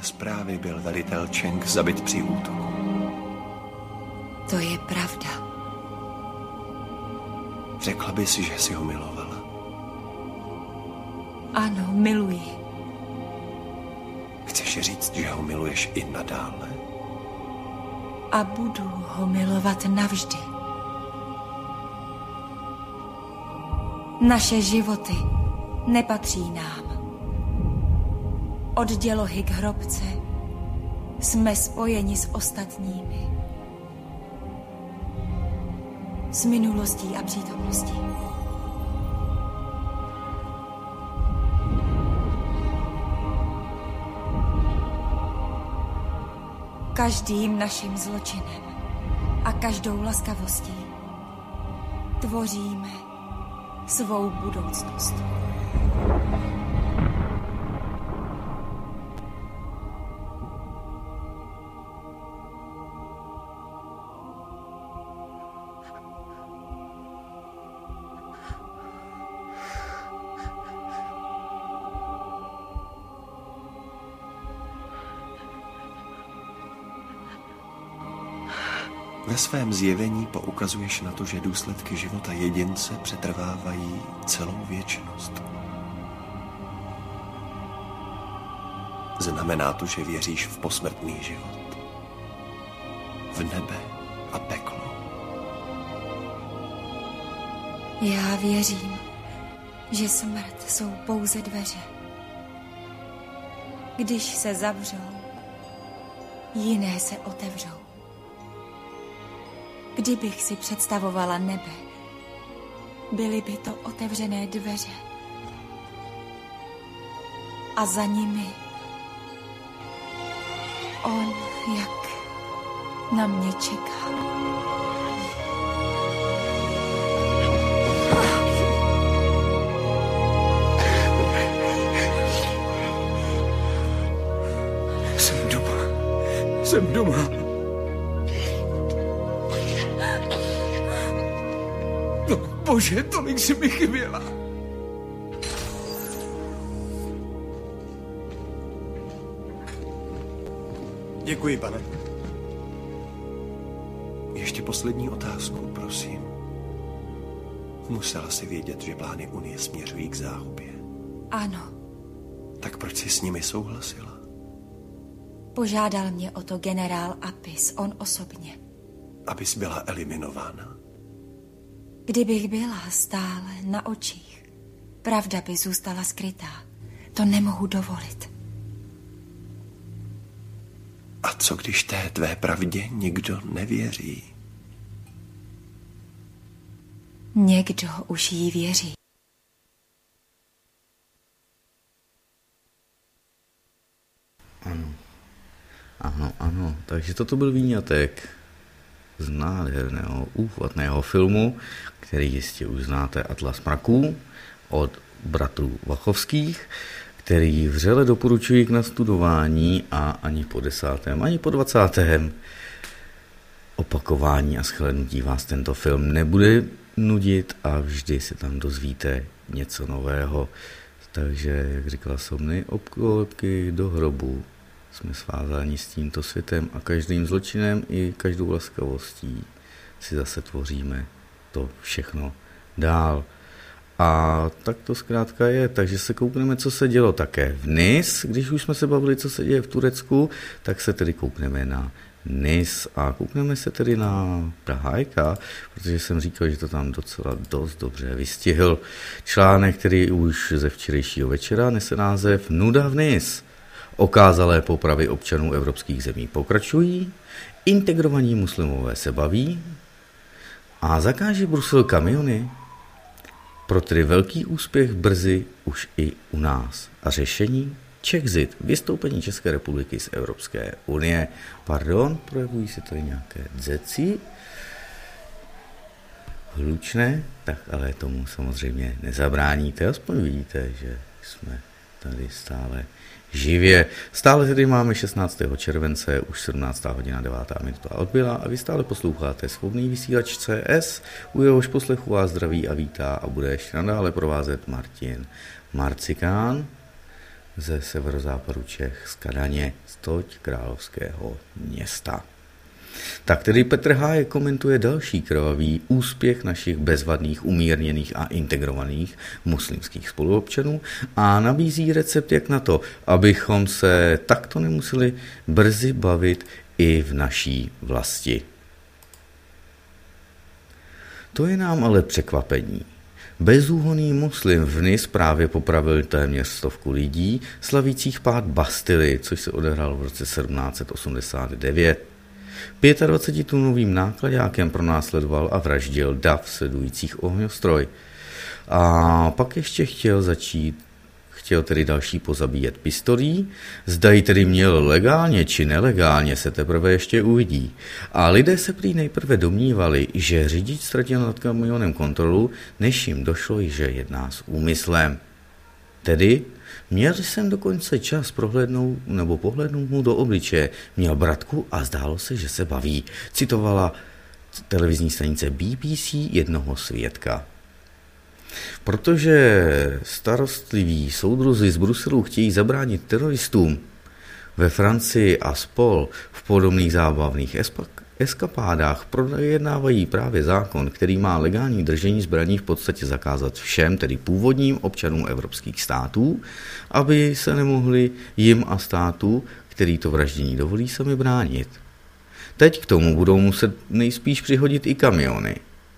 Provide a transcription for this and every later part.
Podle zprávy byl velitel Cheng zabit při útoku. To je pravda. Řekla bys, že si ho milovala? Ano, miluji. Chceš říct, že ho miluješ i nadále? A budu ho milovat navždy. Naše životy nepatří nám. Od dělohy k hrobce jsme spojeni s ostatními. S minulostí a přítomností. Každým naším zločinem a každou laskavostí tvoříme svou budoucnost. Ve svém zjevení poukazuješ na to, že důsledky života jedince přetrvávají celou věčnost. Znamená to, že věříš v posmrtný život, v nebe a peklo. Já věřím, že smrt jsou pouze dveře. Když se zavřou, jiné se otevřou. Kdybych si představovala nebe, byly by to otevřené dveře. A za nimi on, jak na mě čeká. Jsem doma. No, bože, tolik si mi chyběla. Děkuji, pane. Ještě poslední otázku, prosím. Musela si vědět, že plány Unie směřují k záhubě. Ano. Tak proč jsi s nimi souhlasila? Požádal mě o to generál Apis, on osobně. Abys byla eliminována? Kdybych byla stále na očích, pravda by zůstala skrytá. To nemohu dovolit. A co když té tvé pravdě nikdo nevěří? Někdo už jí věří. Ano. Takže toto byl výňatek z nádherného, úchvatného filmu, který jistě už znáte, Atlas mraků od bratrů Wachowských, který vřele doporučuji k nastudování a ani po 10., ani po 20. opakování a shlédnutí vás tento film nebude nudit a vždy se tam dozvíte něco nového. Takže, jak říkala Somny, obkolebky do hrobu. Jsme svázáni s tímto světem a každým zločinem i každou laskavostí si zase tvoříme to všechno dál. A tak to zkrátka je, takže se koukneme, co se dělo také v Nis. Když už jsme se bavili, co se děje v Turecku, tak se tedy koukneme na Nis a koukneme se tedy na Prahajka, protože jsem říkal, že to tam docela dost dobře vystihl. Článek, který už ze včerejšího večera nese název Nuda v Nis. Okázalé popravy občanů evropských zemí pokračují, integrovaní muslimové se baví a zakáže Brusel kamiony. Pro tedy velký úspěch brzy už i u nás. A řešení? Czexit, vystoupení České republiky z Evropské unie. Pardon, projevují se tady nějaké dzeci. Hlučné, tak ale tomu samozřejmě nezabráníte. Aspoň vidíte, že jsme tady stále živě. Stále tedy máme 16. července, už 17. hodina 9. minuta odbyla a vy stále posloucháte Svobodný vysílač CS, u jehož poslechu vás zdraví a vítá a bude ještě nadále provázet Martin Marcikán. ze severozápadu Čech, z Kadaně, z královského města. Tak tedy Petr Hájek komentuje další krvavý úspěch našich bezvadných, umírněných a integrovaných muslimských spoluobčanů a nabízí recept, jak na to, abychom se takto nemuseli brzy bavit i v naší vlasti. To je nám ale překvapení. Bezúhonný muslim v Nice právě popravil téměř 100 lidí, slavících pád Bastily, což se odehrálo v roce 1789. 25tunovým nákladákem pronásledoval a vraždil dav sledujících ohňostroj. A pak ještě chtěl tedy další pozabíjet pistolí, zda ji tedy měl legálně či nelegálně, se teprve ještě uvidí. A lidé se prý nejprve domnívali, že řidič ztratil nad kamionem kontrolu, než jim došlo, že jedná s úmyslem. Tedy měl jsem dokonce čas pohlednout mu do obličeje, měl bratku a zdálo se, že se baví, citovala televizní stanice BBC jednoho svědka. Protože starostliví soudruzi z Bruselu chtějí zabránit teroristům ve Francii a spol v podobných zábavných eskapádách projednávají právě zákon, který má legální držení zbraní v podstatě zakázat všem, tedy původním občanům evropských států, aby se nemohli jim a státu, který to vraždění dovolí, sami bránit. Teď k tomu budou muset nejspíš přihodit i kamiony.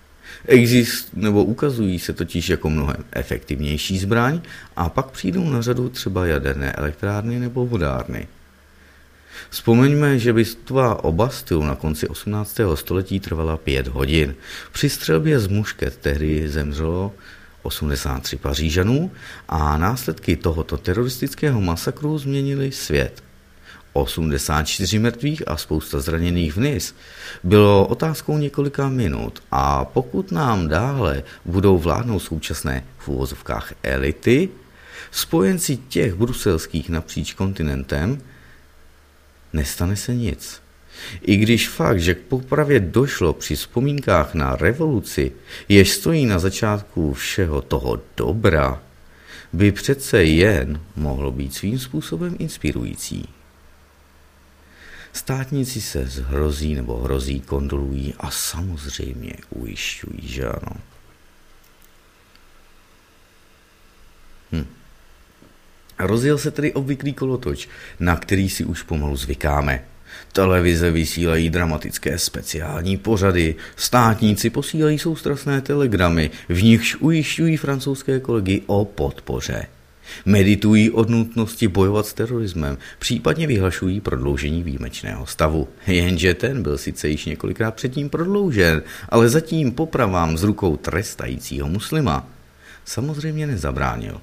Ukazují se totiž jako mnohem efektivnější zbraň a pak přijdou na řadu třeba jaderné elektrárny nebo vodárny. Vzpomeňme, že bitva o Bastilu na konci 18. století trvala 5 hodin. Při střelbě z mušket tehdy zemřelo 83 Pařížanů a následky tohoto teroristického masakru změnily svět. 84 mrtvých a spousta zraněných v Nice bylo otázkou několika minut a pokud nám dále budou vládnout současné v uvozovkách elity, spojenci těch bruselských napříč kontinentem, nestane se nic. I když fakt, že k popravě došlo při vzpomínkách na revoluci, jež stojí na začátku všeho toho dobra, by přece jen mohlo být svým způsobem inspirující. Státníci se hrozí, kondolují a samozřejmě ujišťují, že ano. Rozjel se tedy obvyklý kolotoč, na který si už pomalu zvykáme. Televize vysílají dramatické speciální pořady, státníci posílají soustrasné telegramy, v nichž ujišťují francouzské kolegy o podpoře. Meditují o nutnosti bojovat s terorismem, případně vyhlašují prodloužení výjimečného stavu. Jenže ten byl sice již několikrát předtím prodloužen, ale zatím popravám z rukou trestajícího muslima samozřejmě nezabránil.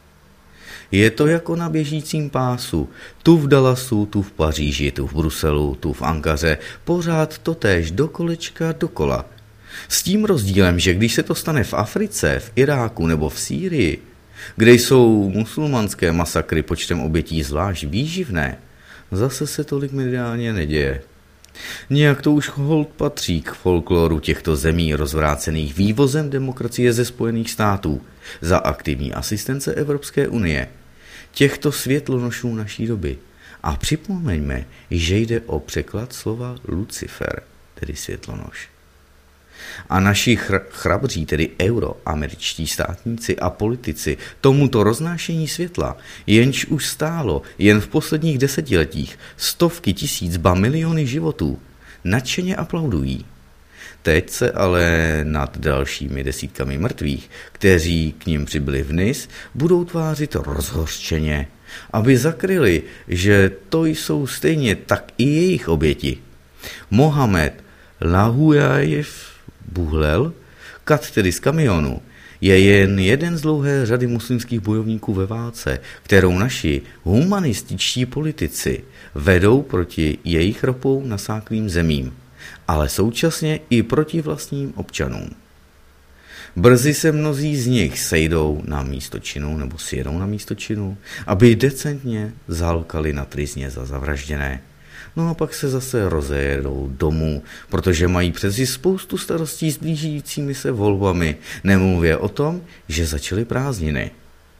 Je to jako na běžícím pásu, tu v Dallasu, tu v Paříži, tu v Bruselu, tu v Ankaře, pořád totéž do kolečka dokola. S tím rozdílem, že když se to stane v Africe, v Iráku nebo v Sýrii, kde jsou musulmanské masakry počtem obětí zvlášť výživné, zase se tolik mediálně neděje. Nějak to už holt patří k folkloru těchto zemí rozvrácených vývozem demokracie ze Spojených států za aktivní asistence Evropské unie, těchto světlonošů naší doby. A připomeňme, že jde o překlad slova Lucifer, tedy světlonoš. A naši chrabří, tedy euroameričtí státníci a politici, tomuto roznášení světla, jenž už stálo jen v posledních desetiletích stovky tisíc, ba miliony životů, nadšeně aplaudují. Teď se ale nad dalšími desítkami mrtvých, kteří k nim přibyli v Nice, budou tvářit rozhořčeně, aby zakryli, že to jsou stejně tak i jejich oběti. Mohamed Lahujajev Buhlel, kat tedy z kamionu, je jen jeden z dlouhé řady muslimských bojovníků ve válce, kterou naši humanističtí politici vedou proti jejich ropou nasáklým zemím, ale současně i proti vlastním občanům. Brzy se mnozí z nich sejdou na místo činu nebo sjedou na místo činu, aby decentně zalkali na tryzně za zavražděné. No a pak se zase rozejedou domů, protože mají přeci spoustu starostí s blížícími se volbami, nemluvě o tom, že začaly prázdniny.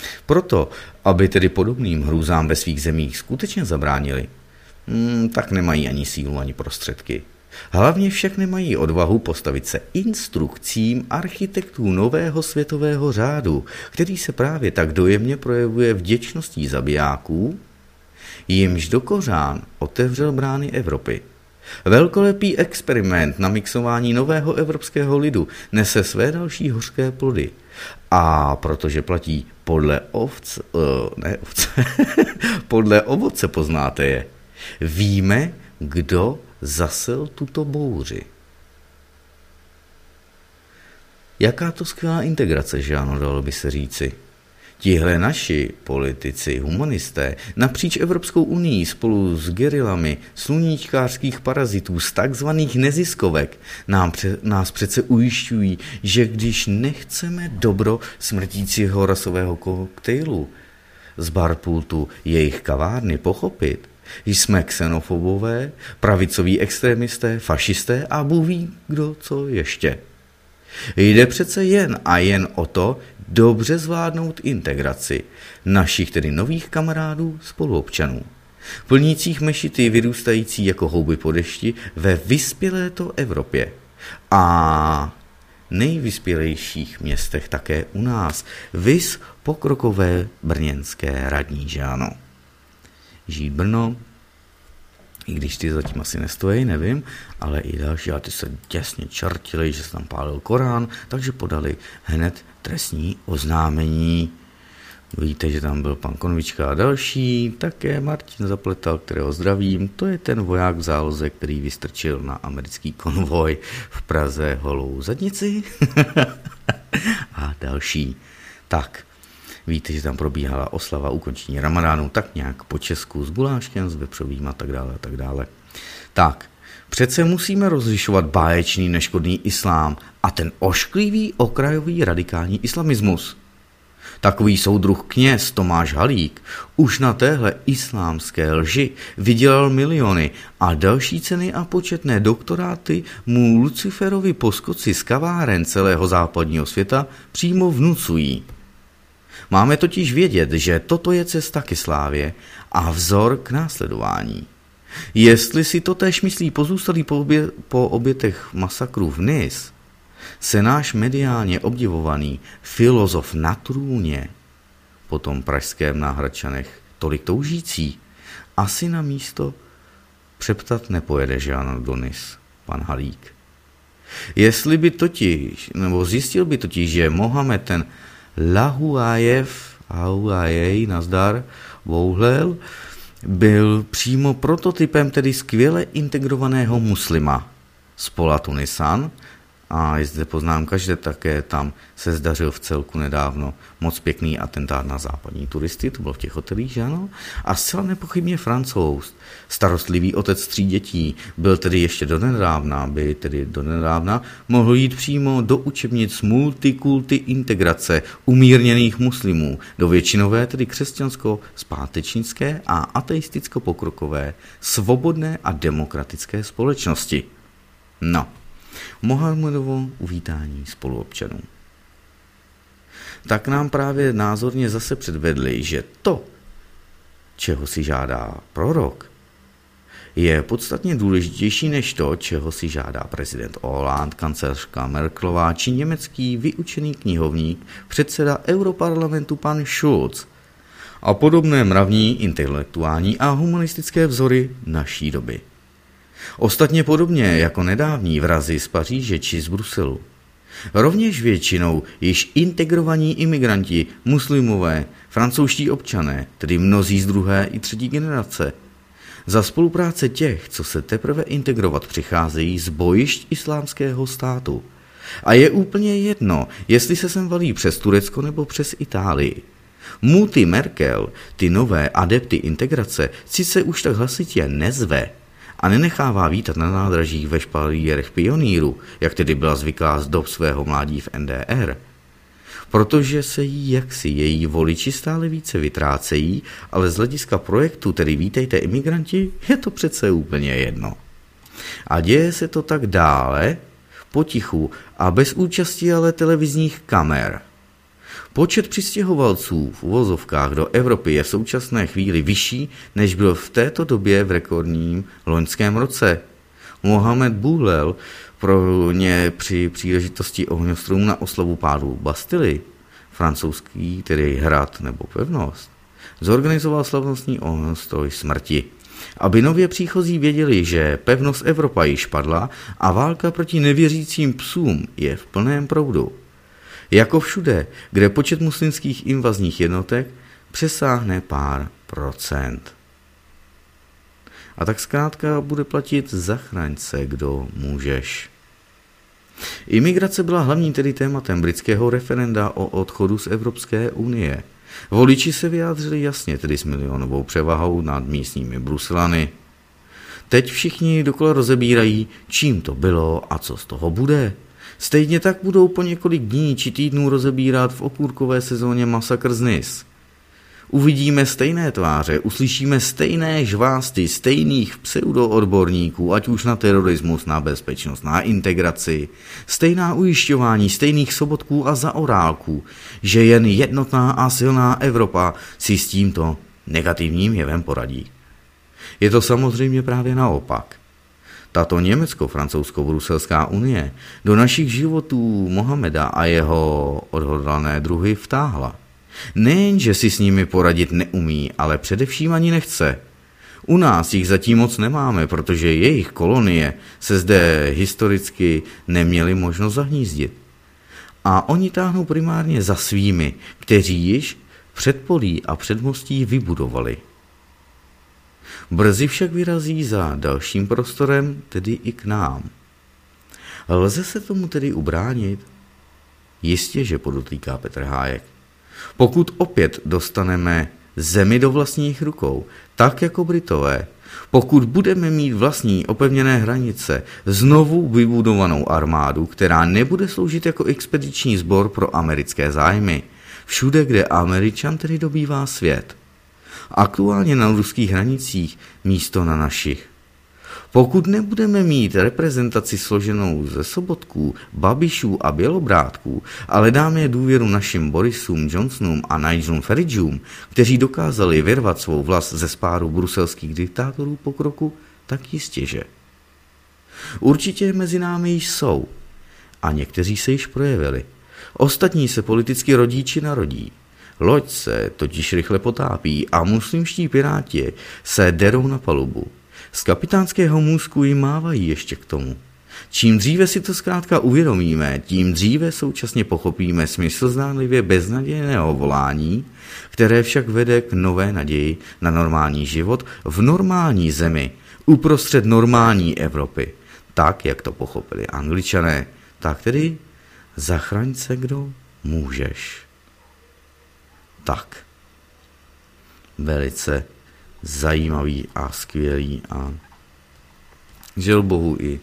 Proto, aby tedy podobným hrůzám ve svých zemích skutečně zabránili, tak nemají ani sílu, ani prostředky. Hlavně však nemají odvahu postavit se instrukcím architektů nového světového řádu, který se právě tak dojemně projevuje vděčností zabijáků, jimž do kořán otevřel brány Evropy. Velkolepý experiment na mixování nového evropského lidu nese své další hořké plody. A protože platí podle ovoce poznáte je, víme, kdo zasel tuto bouři. Jaká to skvělá integrace, že ano, dalo by se říci. Tihle naši politici, humanisté, napříč Evropskou unii spolu s gerilami sluníčkářských parazitů z takzvaných neziskovek nás přece ujišťují, že když nechceme dobro smrtícího rasového koktejlu z barpultu jejich kavárny pochopit, jsme xenofobové, pravicoví extrémisté, fašisté a Bůh ví kdo co ještě. Jde přece jen a jen o to dobře zvládnout integraci našich tedy nových kamarádů spoluobčanů, plnících mešity vyrůstající jako houby po dešti ve vyspěléto Evropě a nejvyspělejších městech také u nás, viz pokrokové brněnské radní, že ano. Žít Brno, i když ty zatím asi nestojí, nevím, ale i další, ale ty se těsně čartili, že se tam pálil Korán, takže podali hned trestní oznámení. Víte, že tam byl pan Konvička a další, také Martin Zapletal, kterého zdravím, to je ten voják v záloze, který vystrčil na americký konvoj v Praze holou zadnici a další. Tak, víte, že tam probíhala oslava ukončení ramadánu, tak nějak po Česku s guláškem, s vepřovým a tak dále, a tak dále. Tak, přece musíme rozlišovat báječný neškodný islám a ten ošklivý okrajový radikální islamismus. Takový soudruh kněz Tomáš Halík už na téhle islámské lži vydělal miliony a další ceny a početné doktoráty mu Luciferovi poskoci z kaváren celého západního světa přímo vnucují. Máme totiž vědět, že toto je cesta ke slávě a vzor k následování. Jestli si to též myslí pozůstalí po obětech masakru v Nice, se náš mediálně obdivovaný filozof na trůně, po tom pražském na Hradčanech tolik toužící, asi na místo přeptat nepojede, že ano, do Nice, pan Halík. Jestli by totiž, nebo zjistil by totiž, že Mohamed ten Lahuajev, nazdar, Bouhlel, byl přímo prototypem tedy skvěle integrovaného muslima z Pola Tunisan, a je zde poznámka, že také tam se zdařil v celku nedávno moc pěkný atentát na západní turisty, to bylo v těch hotelích, že ano? A zcela nepochybně Francouz, starostlivý otec 3 dětí, byl tedy ještě donedávna mohl jít přímo do učebnic multikulty integrace umírněných muslimů do většinové, tedy křesťansko-zpátečnické a ateisticko-pokrokové, svobodné a demokratické společnosti. No. Mohamedovo uvítání spoluobčanů. Tak nám právě názorně zase předvedli, že to, čeho si žádá prorok, je podstatně důležitější než to, čeho si žádá prezident Hollande, kancléřka Merkelová či německý vyučený knihovník, předseda Europarlamentu pan Schulz a podobné mravní, intelektuální a humanistické vzory naší doby. Ostatně podobně jako nedávní vrazi z Paříže či z Bruselu. Rovněž většinou již integrovaní imigranti, muslimové, francouzští občané, tedy mnozí z 2. i 3. generace. Za spolupráce těch, co se teprve integrovat přicházejí z bojišť islámského státu. A je úplně jedno, jestli se sem valí přes Turecko nebo přes Itálii. Mutti Merkel ty nové adepty integrace sice už tak hlasitě nezve a nenechává vítat na nádražích ve špalírech pionýru, jak tedy byla zvyklá z dob svého mládí v NDR, protože se jí jaksi její voliči stále více vytrácejí, ale z hlediska projektu, tedy vítejte imigranti, je to přece úplně jedno. A děje se to tak dále, potichu a bez účasti ale televizních kamer. Počet přistěhovalců v uvozovkách do Evropy je v současné chvíli vyšší, než byl v této době v rekordním loňském roce. Mohamed Boulel pro ně při příležitosti ohňostrům na oslavu pádu Bastily, francouzský, tedy hrad nebo pevnost, zorganizoval slavnostní ohňostroj smrti. Aby nově příchozí věděli, že pevnost Evropa již padla a válka proti nevěřícím psům je v plném proudu. Jako všude, kde počet muslimských invazních jednotek přesáhne pár procent. A tak zkrátka bude platit zachraň se, kdo můžeš. Imigrace byla hlavním tedy tématem britského referenda o odchodu z Evropské unie. Voliči se vyjádřili jasně, tedy s milionovou převahou nad místními Bruselany. Teď všichni dokola rozebírají, čím to bylo a co z toho bude. Stejně tak budou po několik dní či týdnů rozebírat v okurkové sezóně masakr z Nice. Uvidíme stejné tváře, uslyšíme stejné žvásty stejných pseudoodborníků, ať už na terorismus, na bezpečnost, na integraci, stejná ujišťování stejných Sobotků a Zaorálků, že jen jednotná a silná Evropa si s tímto negativním jevem poradí. Je to samozřejmě právě naopak. Tato německo-francouzsko-bruselská unie do našich životů Mohameda a jeho odhodlané druhy vtáhla. Nejenže si s nimi poradit neumí, ale především ani nechce. U nás jich zatím moc nemáme, protože jejich kolonie se zde historicky neměly možnost zahnízdit. A oni táhnou primárně za svými, kteří již předpolí a předmostí vybudovali. Brzy však vyrazí za dalším prostorem, tedy i k nám. Lze se tomu tedy ubránit? Jistě, že podotýká Petr Hájek. Pokud opět dostaneme zemi do vlastních rukou, tak jako Britové, pokud budeme mít vlastní opevněné hranice, znovu vybudovanou armádu, která nebude sloužit jako expediční sbor pro americké zájmy, všude, kde Američan tedy dobývá svět. Aktuálně na ruských hranicích místo na našich. Pokud nebudeme mít reprezentaci složenou ze Sobotků, Babišů a Bělobrátků, ale dáme důvěru našim Borisům, Johnsonům a Nigelům Faragům, kteří dokázali vyrvat svou vlast ze spáru bruselských diktátorů pokroku, tak jistěže. Určitě mezi námi již jsou a někteří se již projevili. Ostatní se politicky rodí či narodí. Loď se totiž rychle potápí a muslimští piráti se derou na palubu. Z kapitánského můzku jim mávají ještě k tomu. Čím dříve si to zkrátka uvědomíme, tím dříve současně pochopíme smysl zdánlivě beznadějného volání, které však vede k nové naději na normální život v normální zemi, uprostřed normální Evropy. Tak, jak to pochopili Angličané, tak tedy zachraň se, kdo můžeš. Tak. Velice zajímavý a skvělý a žel bohu i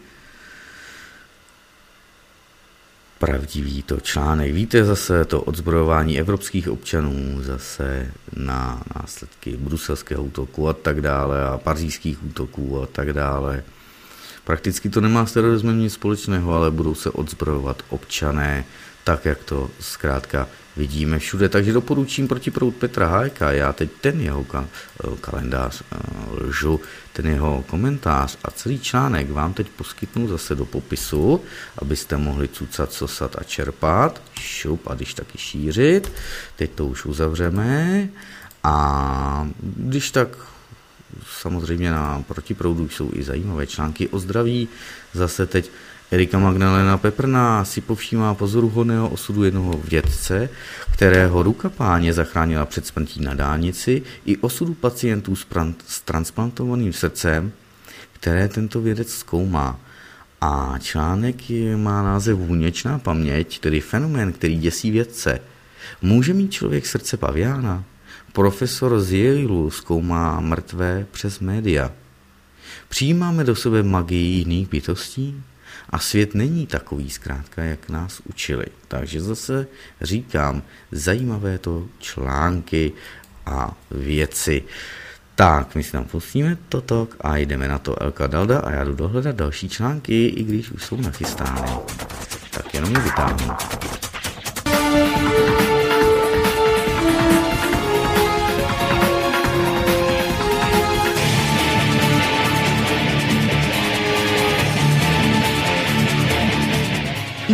pravdivý to článek. Víte, zase to odzbrojování evropských občanů, zase na následky bruselského útoku a tak dále a pařížských útoků a tak dále. Prakticky to nemá s terorismem nic společného, ale budou se odzbrojovat občané, tak jak to zkrátka vidíme všude. Takže doporučím Protiproud Petra Hájka. Já teď ten jeho kalendář lžu, ten jeho komentář a celý článek vám teď poskytnu zase do popisu, abyste mohli cucat, sosat a čerpat. Šup a když taky šířit. Teď to už uzavřeme. A když tak samozřejmě na Protiproudu jsou i zajímavé články o zdraví. Zase teď Erika Magdalena Peprná si povšímá pozoruhodného osudu jednoho vědce, kterého ruka páně zachránila před smrtí na dálnici, i osudu pacientů s transplantovaným srdcem, které tento vědec zkoumá. A článek má název Vůněčná paměť, tedy fenomén, který děsí vědce. Může mít člověk srdce paviána? Profesor z Yaleu zkoumá mrtvé přes média. Přijímáme do sebe magii jiných bytostí? A svět není takový zkrátka, jak nás učili. Takže zase říkám, zajímavé to články a věci. Tak, my si tam pustíme toto a jdeme na to Elka Dalda a já jdu dohledat další články, i když už jsou nachystány. Tak jenom je vytáhnu.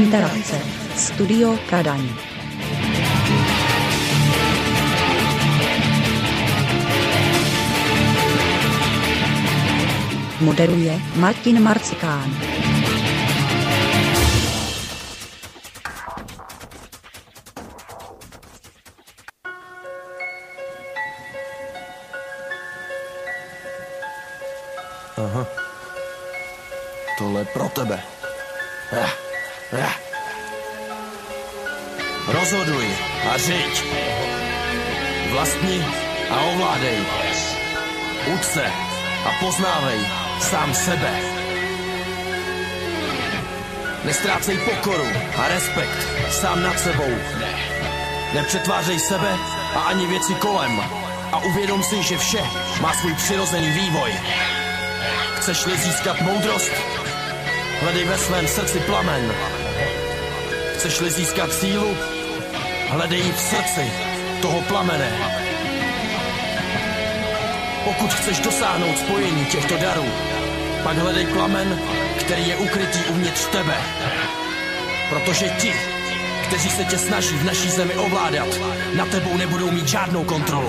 Interakce. Studio Kadaň. Moderuje Martin Marcikán. Aha. Tohle je pro tebe. Rozhoduj a řiď. Vlastni a ovládej. Uč se a poznávej sám sebe. Nestrácej pokoru a respekt sám nad sebou. Nepřetvářej sebe a ani věci kolem. A uvědom si, že vše má svůj přirozený vývoj. Chceš-li získat moudrost? Hledej ve svém srdci plamen. Chceš-li získat sílu? Hledej ji v srdci toho plamene. Pokud chceš dosáhnout spojení těchto darů, pak hledej plamen, který je ukrytý uvnitř tebe. Protože ti, kteří se tě snaží v naší zemi ovládat, nad tebou nebudou mít žádnou kontrolu.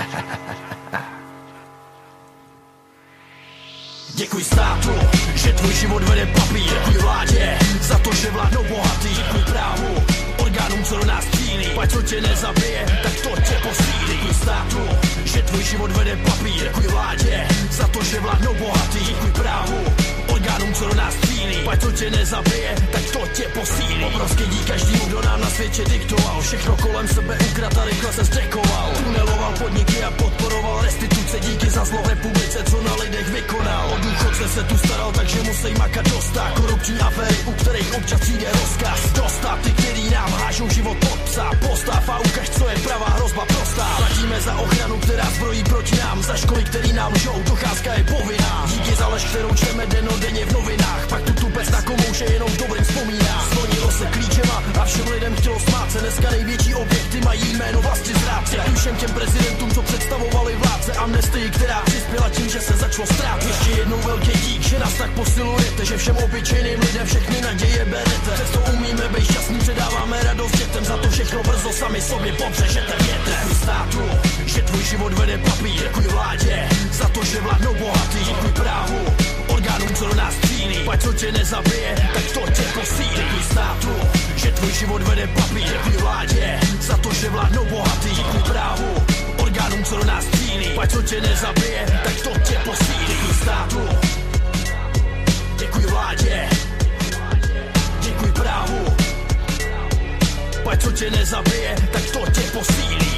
Děkuj státu, že tvůj život vede papír. Děkuj vládě za to, že vládnou bohatý. Děkuj právu, orgánům, co do nás cílí. Pať co tě nezabije, tak to tě posílí. Děkuj státu, že tvůj život vede papír. Děkuj vládě za to, že vládnou bohatý. Děkuj právu, orgánům, co do nás cílí. Pať co tě nezabije, tak to tě posílí. Obrovský dík každému, kdo nám na světě diktoval. Všechno kolem sebe ukrat a rychle se zdřekoval. Tuneloval podniky a podporoval restituce. Díky za zlo v republice, co na lidech vykonal. O důchodce se tu staral, takže musí makat dostat. Korupční aféry, u kterých občas přijde rozkaz. Dostat ty, který nám hážou život pod psa. Postav a ukaž, co je pravá hrozba prostá. Platíme za ochranu, která zbrojí proti nám. Za školy, který nám lžou, docházka je povinná. Díky za lež, kterou čteme dennodenně v novinách. Pak tu tupec na komouše jenom dobrým vzpomíná. Zvonilo se klíčema a všem lidem chtělo smát se. Dneska největší objekty mají jméno vlasti zrádce. Všem těm prezidentům, co představovali vládce amnestii, která přispěla tím, že se začalo ztrácet. Ještě jednou velký dík, že nás tak posilujete, že všem obyčejným lidem všechny naděje berete. Přesto umíme být šťastný, předáváme radost dětem. Za to všechno brzo sami sobě pobřežete větrem. Děkuj státu, že tvůj život vede papír. Děkuj vládě za to, že vládnou bohatý. Děkuj právu, orgánům, co do nás cílí. Pať co tě nezabije, tak to tě posílí. Děkuj státu, že tvůj život vede papír. Děkuj vládě za to, že vládnou bohatý. Děkuj právu, orgánům, co do nás cílí. Pať co tě nezabije, tak to tě posílí. Děkuj státu, děkuj vládě, děkuj právu. Pať co tě nezabije, tak to tě posílí.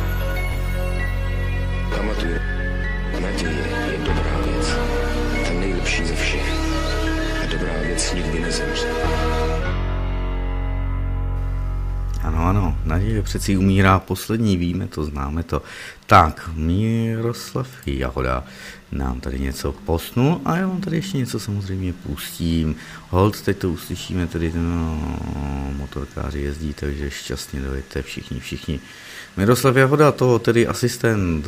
Pamatuj, naděje je dobrá věc. Ta nejlepší ze všech. A dobrá věc nikdy nezemře. Ano, naděje přeci umírá poslední, víme to, známe to. Tak, Miroslav Jahoda nám tady něco postnul a já vám tady ještě něco samozřejmě pustím. Hold, teď to uslyšíme, tedy motorkáři jezdí, takže šťastně dojete všichni. Miroslav Jahoda, to tedy asistent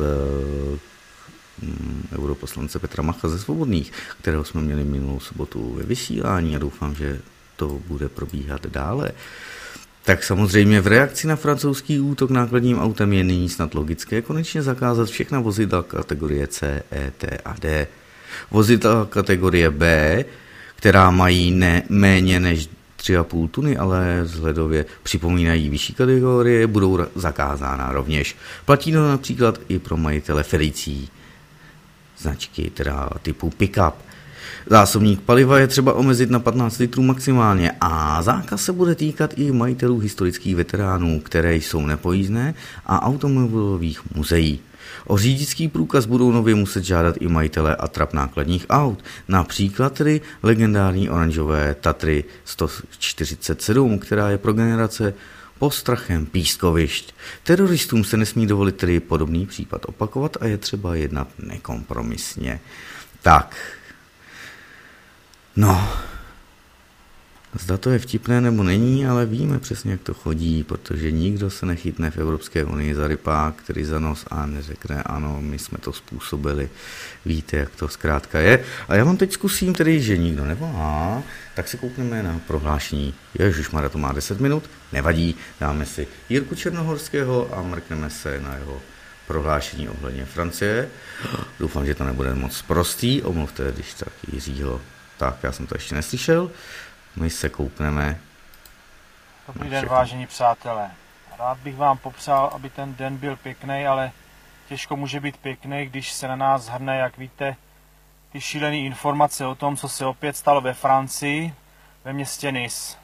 europoslance Petra Macha ze Svobodných, kterého jsme měli minulou sobotu ve vysílání a doufám, že to bude probíhat dále. Tak samozřejmě v reakci na francouzský útok nákladním autem je nyní snad logické konečně zakázat všechna vozidla kategorie C, E, T a D. Vozidla kategorie B, která mají ne méně než 3,5 tuny, ale vzhledově připomínají vyšší kategorie, budou zakázána rovněž. Platí to například i pro majitele fericí značky, teda typu pick-up. Zásobník paliva je třeba omezit na 15 litrů maximálně a zákaz se bude týkat i majitelů historických veteránů, které jsou nepojízdné a automobilových muzeí. O řidičský průkaz budou nově muset žádat i majitelé atrap nákladních aut, například tedy legendární oranžové Tatry 147, která je pro generace postrachem pískovišť. Teroristům se nesmí dovolit tedy podobný případ opakovat a je třeba jednat nekompromisně. Tak, no, Zda to je vtipné nebo není, ale víme přesně, jak to chodí, protože nikdo se nechytne v Evropské unii za rypák, který za nos a neřekne ano, my jsme to způsobili, víte, jak to zkrátka je. A já vám teď zkusím tedy, že nikdo nevolá, tak si koukneme na prohlášení. Ježišmarja, to má 10 minut, nevadí, dáme si Jirku Černohorského a mrkneme se na jeho prohlášení ohledně Francie. Doufám, že to nebude moc prostý, omluvte, když tak Jiřího. Tak, já jsem to ještě neslyšel. My se koukneme. Dobrý den, vážení přátelé. Rád bych vám popřál, aby ten den byl pěkný, ale těžko může být pěkný, když se na nás hrne, jak víte, ty šílené informace o tom, co se opět stalo ve Francii, ve městě Nice.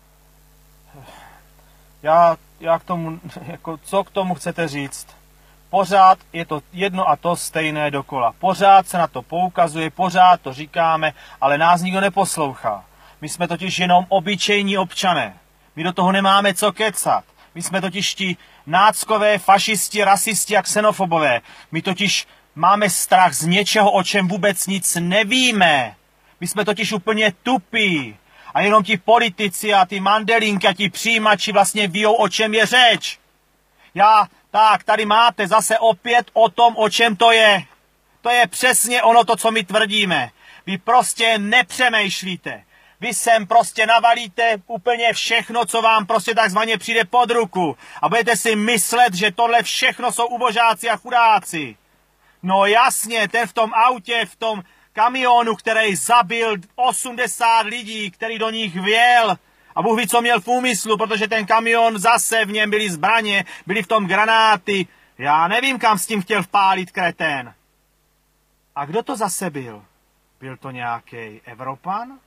Já k tomu, co k tomu chcete říct? Pořád je to jedno a to stejné dokola. Pořád se na to poukazuje, pořád to říkáme, ale nás nikdo neposlouchá. My jsme totiž jenom obyčejní občané. My do toho nemáme co kecat. My jsme totiž ti náckové, fašisti, rasisti a xenofobové. My totiž máme strach z něčeho, o čem vůbec nic nevíme. My jsme totiž úplně tupí. A jenom ti politici a ty mandelinky a ti přijímači vlastně víjou, o čem je řeč. Tak, tady máte zase opět o tom, o čem to je. To je přesně ono to, co my tvrdíme. Vy prostě nepřemýšlíte. Vy sem prostě navalíte úplně všechno, co vám prostě takzvaně přijde pod ruku. A budete si myslet, že tohle všechno jsou ubožáci a chudáci. No jasně, ten v tom autě, v tom kamionu, který zabil 80 lidí, který do nich vjel. A Bůh ví, co měl v úmyslu, protože ten kamion zase v něm byly zbraně, byly v tom granáty. Já nevím, kam s tím chtěl vpálit kretén. A kdo to zase byl? Byl to nějaký Evropan,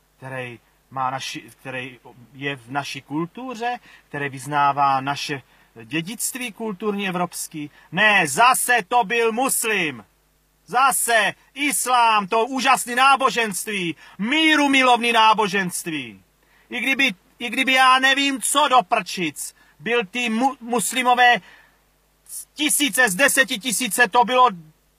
který je v naší kultuře, který vyznává naše dědictví kulturní evropský? Ne, zase to byl muslim. Zase islám, to úžasné náboženství, míru milovný náboženství. I kdyby já nevím, co do prčic, byl ty muslimové tisíce, z 10 000, to bylo,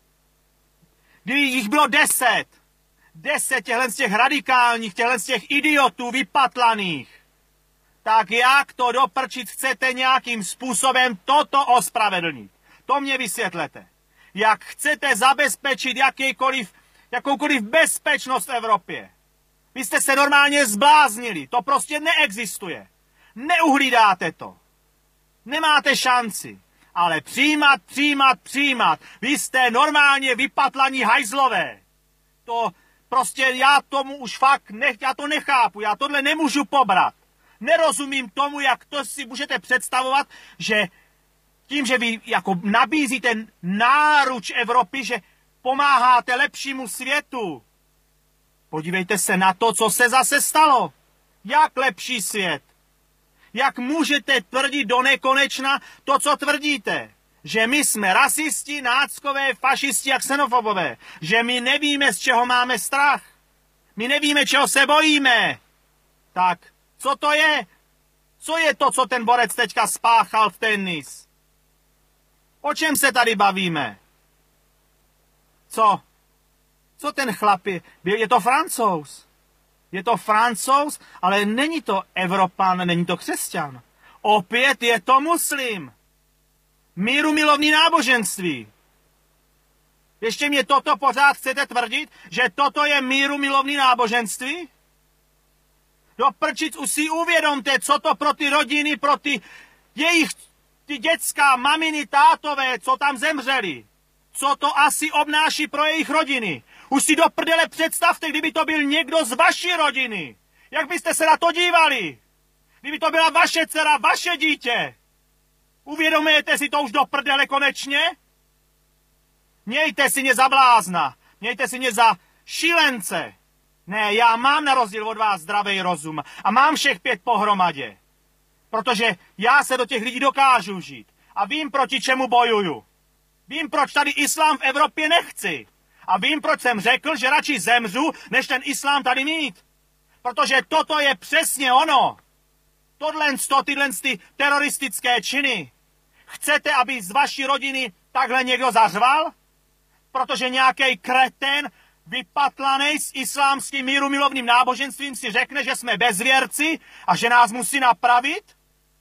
kdyby jich bylo 10 těchhle z těch radikálních, těchhle z těch idiotů vypatlaných, tak jak to do prčic chcete nějakým způsobem toto ospravedlnit? To mě vysvětlete. Jak chcete zabezpečit jakoukoliv bezpečnost v Evropě? Vy jste se normálně zbláznili. To prostě neexistuje. Neuhlídáte to. Nemáte šanci. Ale přijímat. Vy jste normálně vypatlaní hajzlové. To prostě já tomu už fakt já to nechápu. Já tohle nemůžu pobrat. Nerozumím tomu, jak to si můžete představovat, že tím, že vy jako nabízíte náruč Evropy, že pomáháte lepšímu světu. Podívejte se na to, co se zase stalo. Jak lepší svět? Jak můžete tvrdit do nekonečna to, co tvrdíte? Že my jsme rasisti, náckové, fašisti a xenofobové. Že my nevíme, z čeho máme strach. My nevíme, čeho se bojíme. Tak, co to je? Co je to, co ten borec teďka spáchal v tenis? O čem se tady bavíme? Co? Co ten chlap je? Je to Francouz. Je to Francouz, ale není to Evropan, není to křesťan. Opět je to muslim. Míru milovný náboženství. Ještě mě toto pořád chcete tvrdit, že toto je míru milovný náboženství? Do prčic už si uvědomte, co to pro ty rodiny, pro ty dětská, maminy, tátové, co tam zemřeli. Co to asi obnáší pro jejich rodiny. Už si do prdele představte, kdyby to byl někdo z vaší rodiny. Jak byste se na to dívali? Kdyby to byla vaše dcera, vaše dítě. Uvědomujete si to už do prdele konečně? Mějte si mě za blázna. Mějte si mě za šílence. Ne, já mám na rozdíl od vás zdravý rozum. A mám všech 5 pohromadě. Protože já se do těch lidí dokážu žít. A vím, proti čemu bojuju. Vím, proč tady islám v Evropě nechci. A vím, proč jsem řekl, že radši zemřu, než ten islám tady mít. Protože toto je přesně ono. Tyhle teroristické činy. Chcete, aby z vaší rodiny takhle někdo zařval? Protože nějaký kretén vypatlanej s islámským mírumilovným náboženstvím si řekne, že jsme bezvěrci a že nás musí napravit?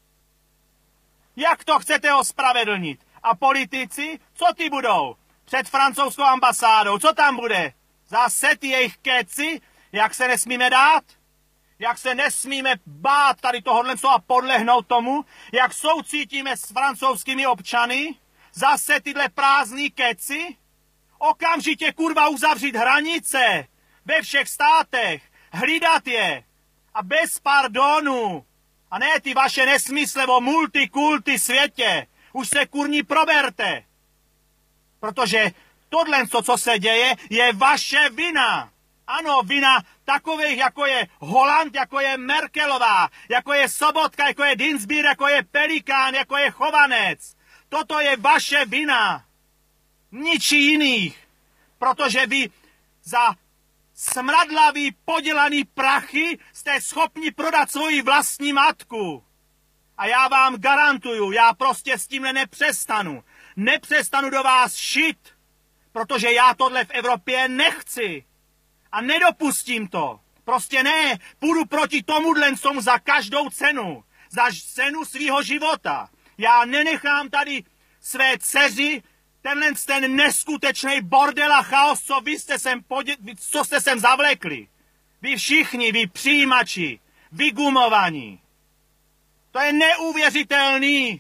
Jak to chcete ospravedlnit? A politici, co ty budou? Před francouzskou ambasádou, co tam bude? Zase ty jejich keci, jak se nesmíme dát? Jak se nesmíme bát tady tohohle a podlehnout tomu? Jak soucítíme s francouzskými občany? Zase tyhle prázdný keci? Okamžitě kurva uzavřít hranice ve všech státech, hlídat je a bez pardonu. A ne ty vaše nesmysle o multikulty světě. Už se kurní proberte. Protože tohle, co se děje, je vaše vina. Ano, vina takových, jako je Holand, jako je Merkelová, jako je Sobotka, jako je Dinsbír, jako je Pelikán, jako je Chovanec. Toto je vaše vina. Ničí jiných. Protože vy za smradlavý podělaný prachy jste schopni prodat svoji vlastní matku. A já vám garantuju, já prostě s tímhle nepřestanu. Nepřestanu do vás šit, protože já tohle v Evropě nechci. A nedopustím to. Prostě ne. Půjdu proti tomuhle za každou cenu. Za cenu svýho života. Já nenechám tady své dceři ten neskutečný bordel a chaos, co jste sem zavlekli. Vy všichni, vy přijímači, vygumovaní. To je neuvěřitelný.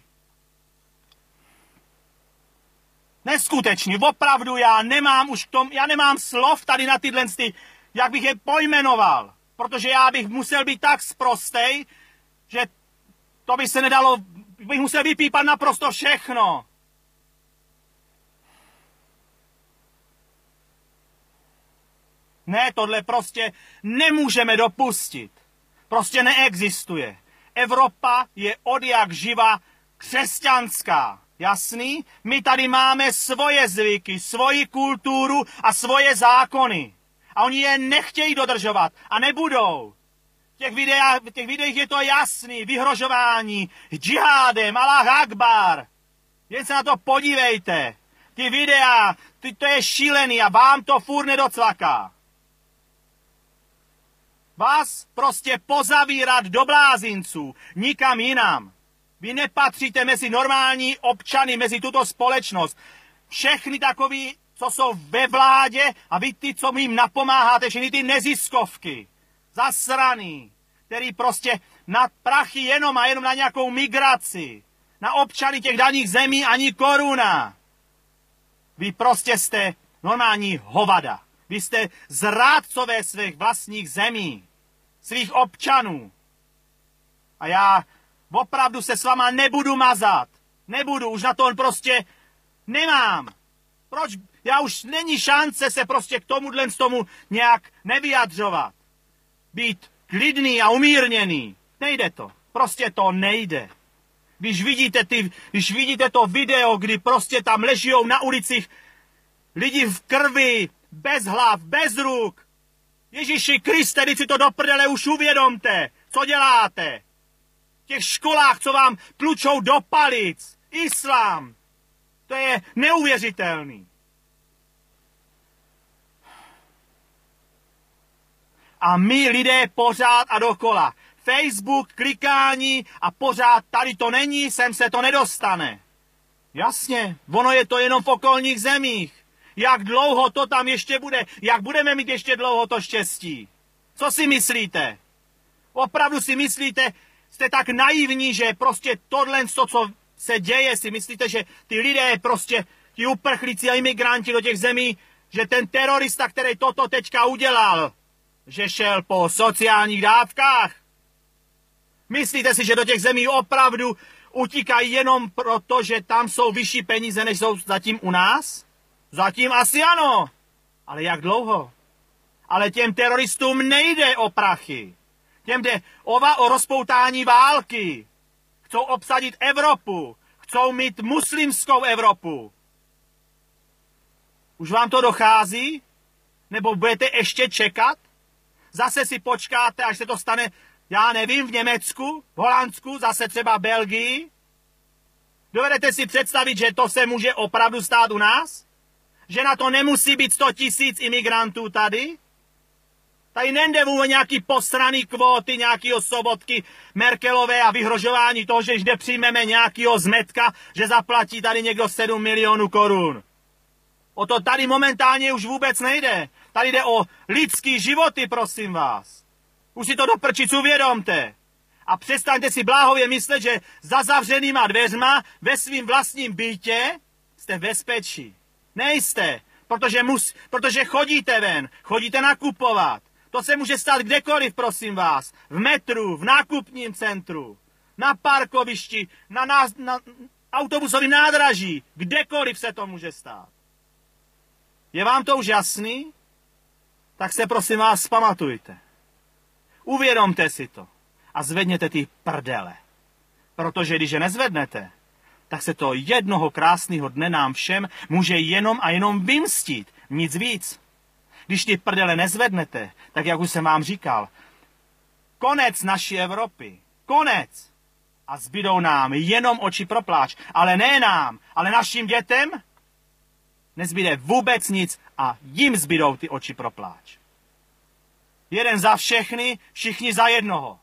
Neskutečný, opravdu já nemám slov tady na tyhle, jak bych je pojmenoval. Protože já bych musel být tak sprostej, že to by se nedalo, bych musel vypípat naprosto všechno. Ne, tohle prostě nemůžeme dopustit. Prostě neexistuje. Evropa je odjak živa křesťanská. Jasný? My tady máme svoje zvyky, svoji kulturu a svoje zákony. A oni je nechtějí dodržovat a nebudou. V těch videích je to jasný. Vyhrožování, džihádem, Alláh Akbar. Jen se na to podívejte. Ty videa, to je šílený a vám to furt nedocvaká. Vás prostě pozavírat do blázinců, nikam jinam. Vy nepatříte mezi normální občany, mezi tuto společnost. Všechny takoví, co jsou ve vládě a vy ty, co jim napomáháte, všechny ty neziskovky, zasraný, který prostě na prachy jenom a jenom na nějakou migraci, na občany těch daných zemí ani koruna. Vy prostě jste normální hovada. Vy jste zrádcové svých vlastních zemí, svých občanů. A já opravdu se s váma nebudu mazat. Nebudu, už na to prostě nemám. Proč? Já už není šance se prostě k tomu nějak nevyjadřovat. Být klidný a umírněný. Nejde to. Prostě to nejde. Když vidíte to video, kdy prostě tam ležijou na ulicích lidi v krvi, bez hlav, bez ruk. Ježíši Kriste, když si to do prdele už uvědomte. Co děláte? V těch školách, co vám tlučou do palic. Islám. To je neuvěřitelný. A my lidé pořád a dokola. Facebook, klikání a pořád tady to není, sem se to nedostane. Jasně, ono je to jenom v okolních zemích. Jak dlouho to tam ještě bude? Jak budeme mít ještě dlouho to štěstí? Co si myslíte? Opravdu si myslíte, jste tak naivní, že prostě tohle, co se děje, si myslíte, že ty lidé prostě, ti uprchlíci a imigranti do těch zemí, že ten terorista, který toto teďka udělal, že šel po sociálních dávkách? Myslíte si, že do těch zemí opravdu utíkají jenom proto, že tam jsou vyšší peníze, než jsou zatím u nás? Zatím asi ano. Ale jak dlouho? Ale těm teroristům nejde o prachy. Těm jde o rozpoutání války. Chcou obsadit Evropu. Chcou mít muslimskou Evropu. Už vám to dochází? Nebo budete ještě čekat? Zase si počkáte, až se to stane, já nevím, v Německu, v Holandsku, zase třeba Belgii? Dovedete si představit, že to se může opravdu stát u nás? že na to nemusí být 100 000 imigrantů tady? Tady nejde o nějaký posraný kvóty, nějakýho Sobotky, Merkelové a vyhrožování toho, že když přijmeme nějakýho zmetka, že zaplatí tady někdo 7 milionů korun. O to tady momentálně už vůbec nejde. Tady jde o lidský životy, prosím vás. Už si to do prčic uvědomte. A přestaňte si bláhově myslet, že za zavřenýma dveřma ve svým vlastním bytě jste v bezpečí. Nejste, protože chodíte ven, chodíte nakupovat. To se může stát kdekoliv, prosím vás. V metru, v nákupním centru, na parkovišti, na autobusovém nádraží. Kdekoliv se to může stát. Je vám to už jasný? Tak se prosím vás vzpamatujte. Uvědomte si to a zvedněte ty prdele. Protože když je nezvednete, tak se to jednoho krásného dne nám všem může jenom a jenom vymstít. Nic víc. Když ty prdele nezvednete, tak jak už jsem vám říkal, konec naší Evropy. Konec. A zbydou nám jenom oči pro pláč. Ale ne nám, ale našim dětem nezbyde vůbec nic a jim zbydou ty oči pro pláč. Jeden za všechny, všichni za jednoho.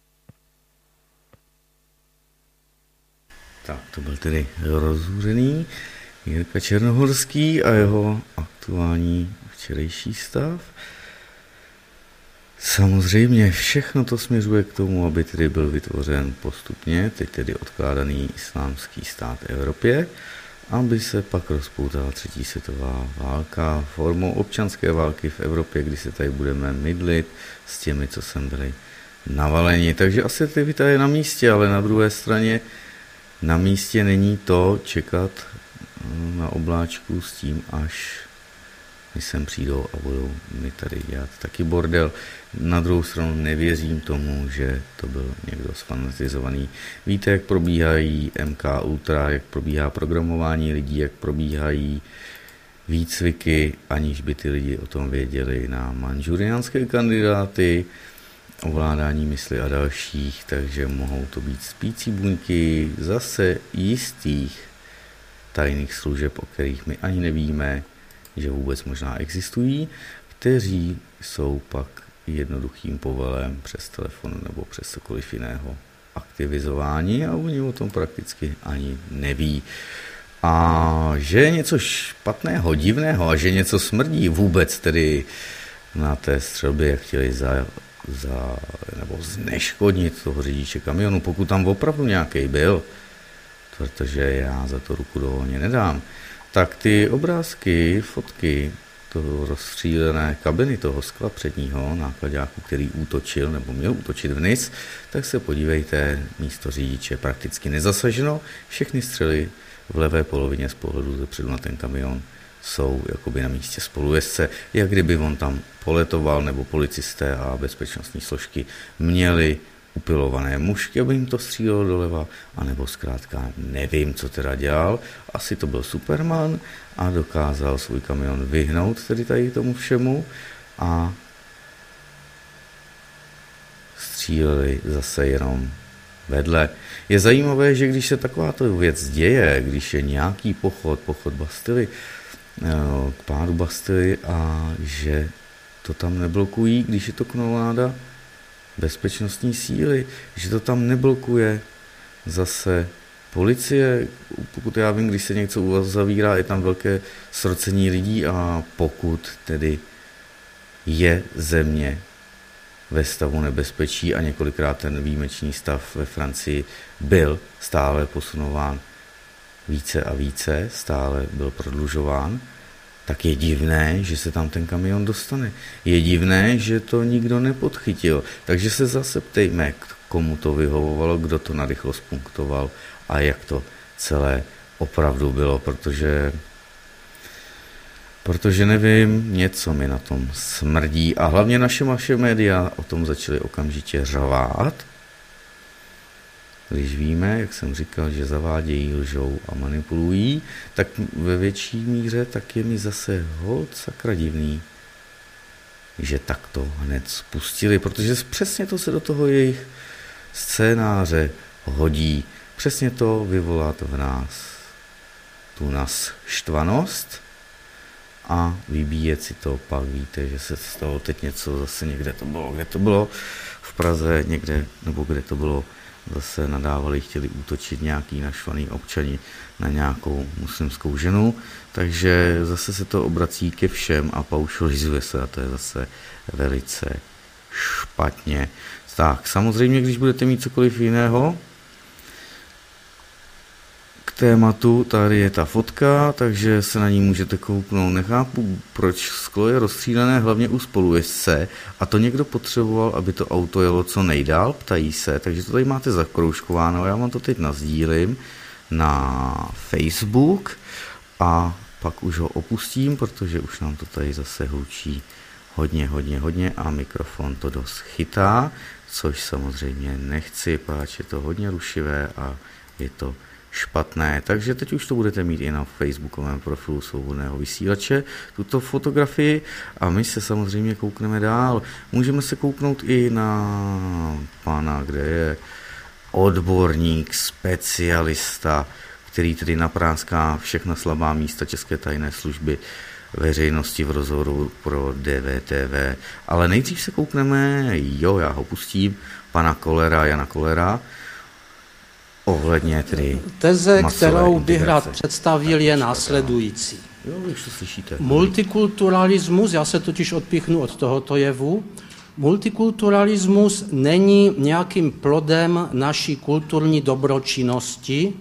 Tak, to byl tedy rozhůřený Jirka Černohorský a jeho aktuální včerejší stav. Samozřejmě všechno to směřuje k tomu, aby tedy byl vytvořen postupně, teď tedy odkládaný islámský stát v Evropě, aby se pak rozpoutala třetí světová válka formou občanské války v Evropě, kdy se tady budeme mydlit s těmi, co sem byli navaleni. Takže asertivita je na místě, ale na druhé straně na místě není to čekat na obláčku s tím, až my sem přijdou a budou mi tady dělat taky bordel. Na druhou stranu nevěřím tomu, že to byl někdo sfanatizovaný. Víte, jak probíhají MK Ultra, jak probíhá programování lidí, jak probíhají výcviky, aniž by ty lidi o tom věděli, na manžuriánské kandidáty, ovládání mysli a dalších, takže mohou to být spící buňky zase jistých tajných služeb, o kterých my ani nevíme, že vůbec možná existují, kteří jsou pak jednoduchým povelem přes telefon nebo přes cokoliv jiného aktivizování a oni o tom prakticky ani neví. A že je něco špatného, divného a že něco smrdí vůbec tedy na té střelbě, jak chtěli nebo zneškodnit toho řidiče kamionu, pokud tam opravdu nějaký byl, protože já za to ruku do ohně nedám, tak ty obrázky, fotky toho rozstřílené kabiny, toho skla předního nákladáku, který útočil nebo měl útočit vniz, tak se podívejte, místo řidiče prakticky nezasaženo, všechny střely v levé polovině z pohledu zepředu na ten kamion jsou jakoby na místě spolujezdce, jak kdyby on tam poletoval, nebo policisté a bezpečnostní složky měli upilované mušky, aby jim to střílelo doleva, anebo zkrátka nevím, co teda dělal. Asi to byl Superman a dokázal svůj kamion vyhnout tedy tady tomu všemu a stříleli zase jenom vedle. Je zajímavé, že když se takováto věc děje, když je nějaký pochod Bastily, k pádu Bastily a že to tam neblokují, když je to kanonáda, bezpečnostní síly, že to tam neblokuje zase policie, pokud já vím, když se něco uzavírá, je tam velké srocení lidí a pokud tedy je země ve stavu nebezpečí a několikrát ten výjimečný stav ve Francii byl stále posunován více a více, stále byl prodlužován, tak je divné, že se tam ten kamion dostane. Je divné, že to nikdo nepodchytil. Takže se zase ptejme, komu to vyhovovalo, kdo to narychlo spunktoval a jak to celé opravdu bylo, protože nevím, něco mi na tom smrdí a hlavně naše média o tom začaly okamžitě řvát, když víme, jak jsem říkal, že zavádějí, lžou a manipulují, tak ve větší míře tak je mi zase holt sakra divný, že takto hned spustili, protože přesně to se do toho jejich scénáře hodí. Přesně to vyvolat v nás tu naštvanost a vybíjet si to, pak víte, že se stalo teď něco, zase někde to bylo, kde to bylo, v Praze někde, nebo kde to bylo, zase nadávali, chtěli útočit nějaký naštvaný občani na nějakou muslimskou ženu, takže zase se to obrací ke všem a paušalizuje se a to je zase velice špatně. Tak, samozřejmě, když budete mít cokoliv jiného k tématu, tady je ta fotka, takže se na ní můžete kouknout. Nechápu, proč sklo je rozstřílené hlavně u spolujezdce a to někdo potřeboval, aby to auto jelo co nejdál, ptají se, takže to tady máte zakroužkováno, já vám to teď nasdílím na Facebook a pak už ho opustím, protože už nám to tady zase hlučí hodně a mikrofon to dost chytá, což samozřejmě nechci, páč je to hodně rušivé a je to špatné. Takže teď už to budete mít i na facebookovém profilu Svobodného vysílače, tuto fotografii a my se samozřejmě koukneme dál. Můžeme se kouknout i na pana, kde je odborník, specialista, který tedy napráská všechna slabá místa České tajné služby veřejnosti v rozhovoru pro DVTV. Ale nejdřív se koukneme, já ho pustím, pana Jana Kollera, ohledně tedy teze, kterou bych rád představil, je následující. Jo, už to slyšíte. Multikulturalismus, já se totiž odpíchnu od tohoto jevu, multikulturalismus není nějakým plodem naší kulturní dobročinnosti.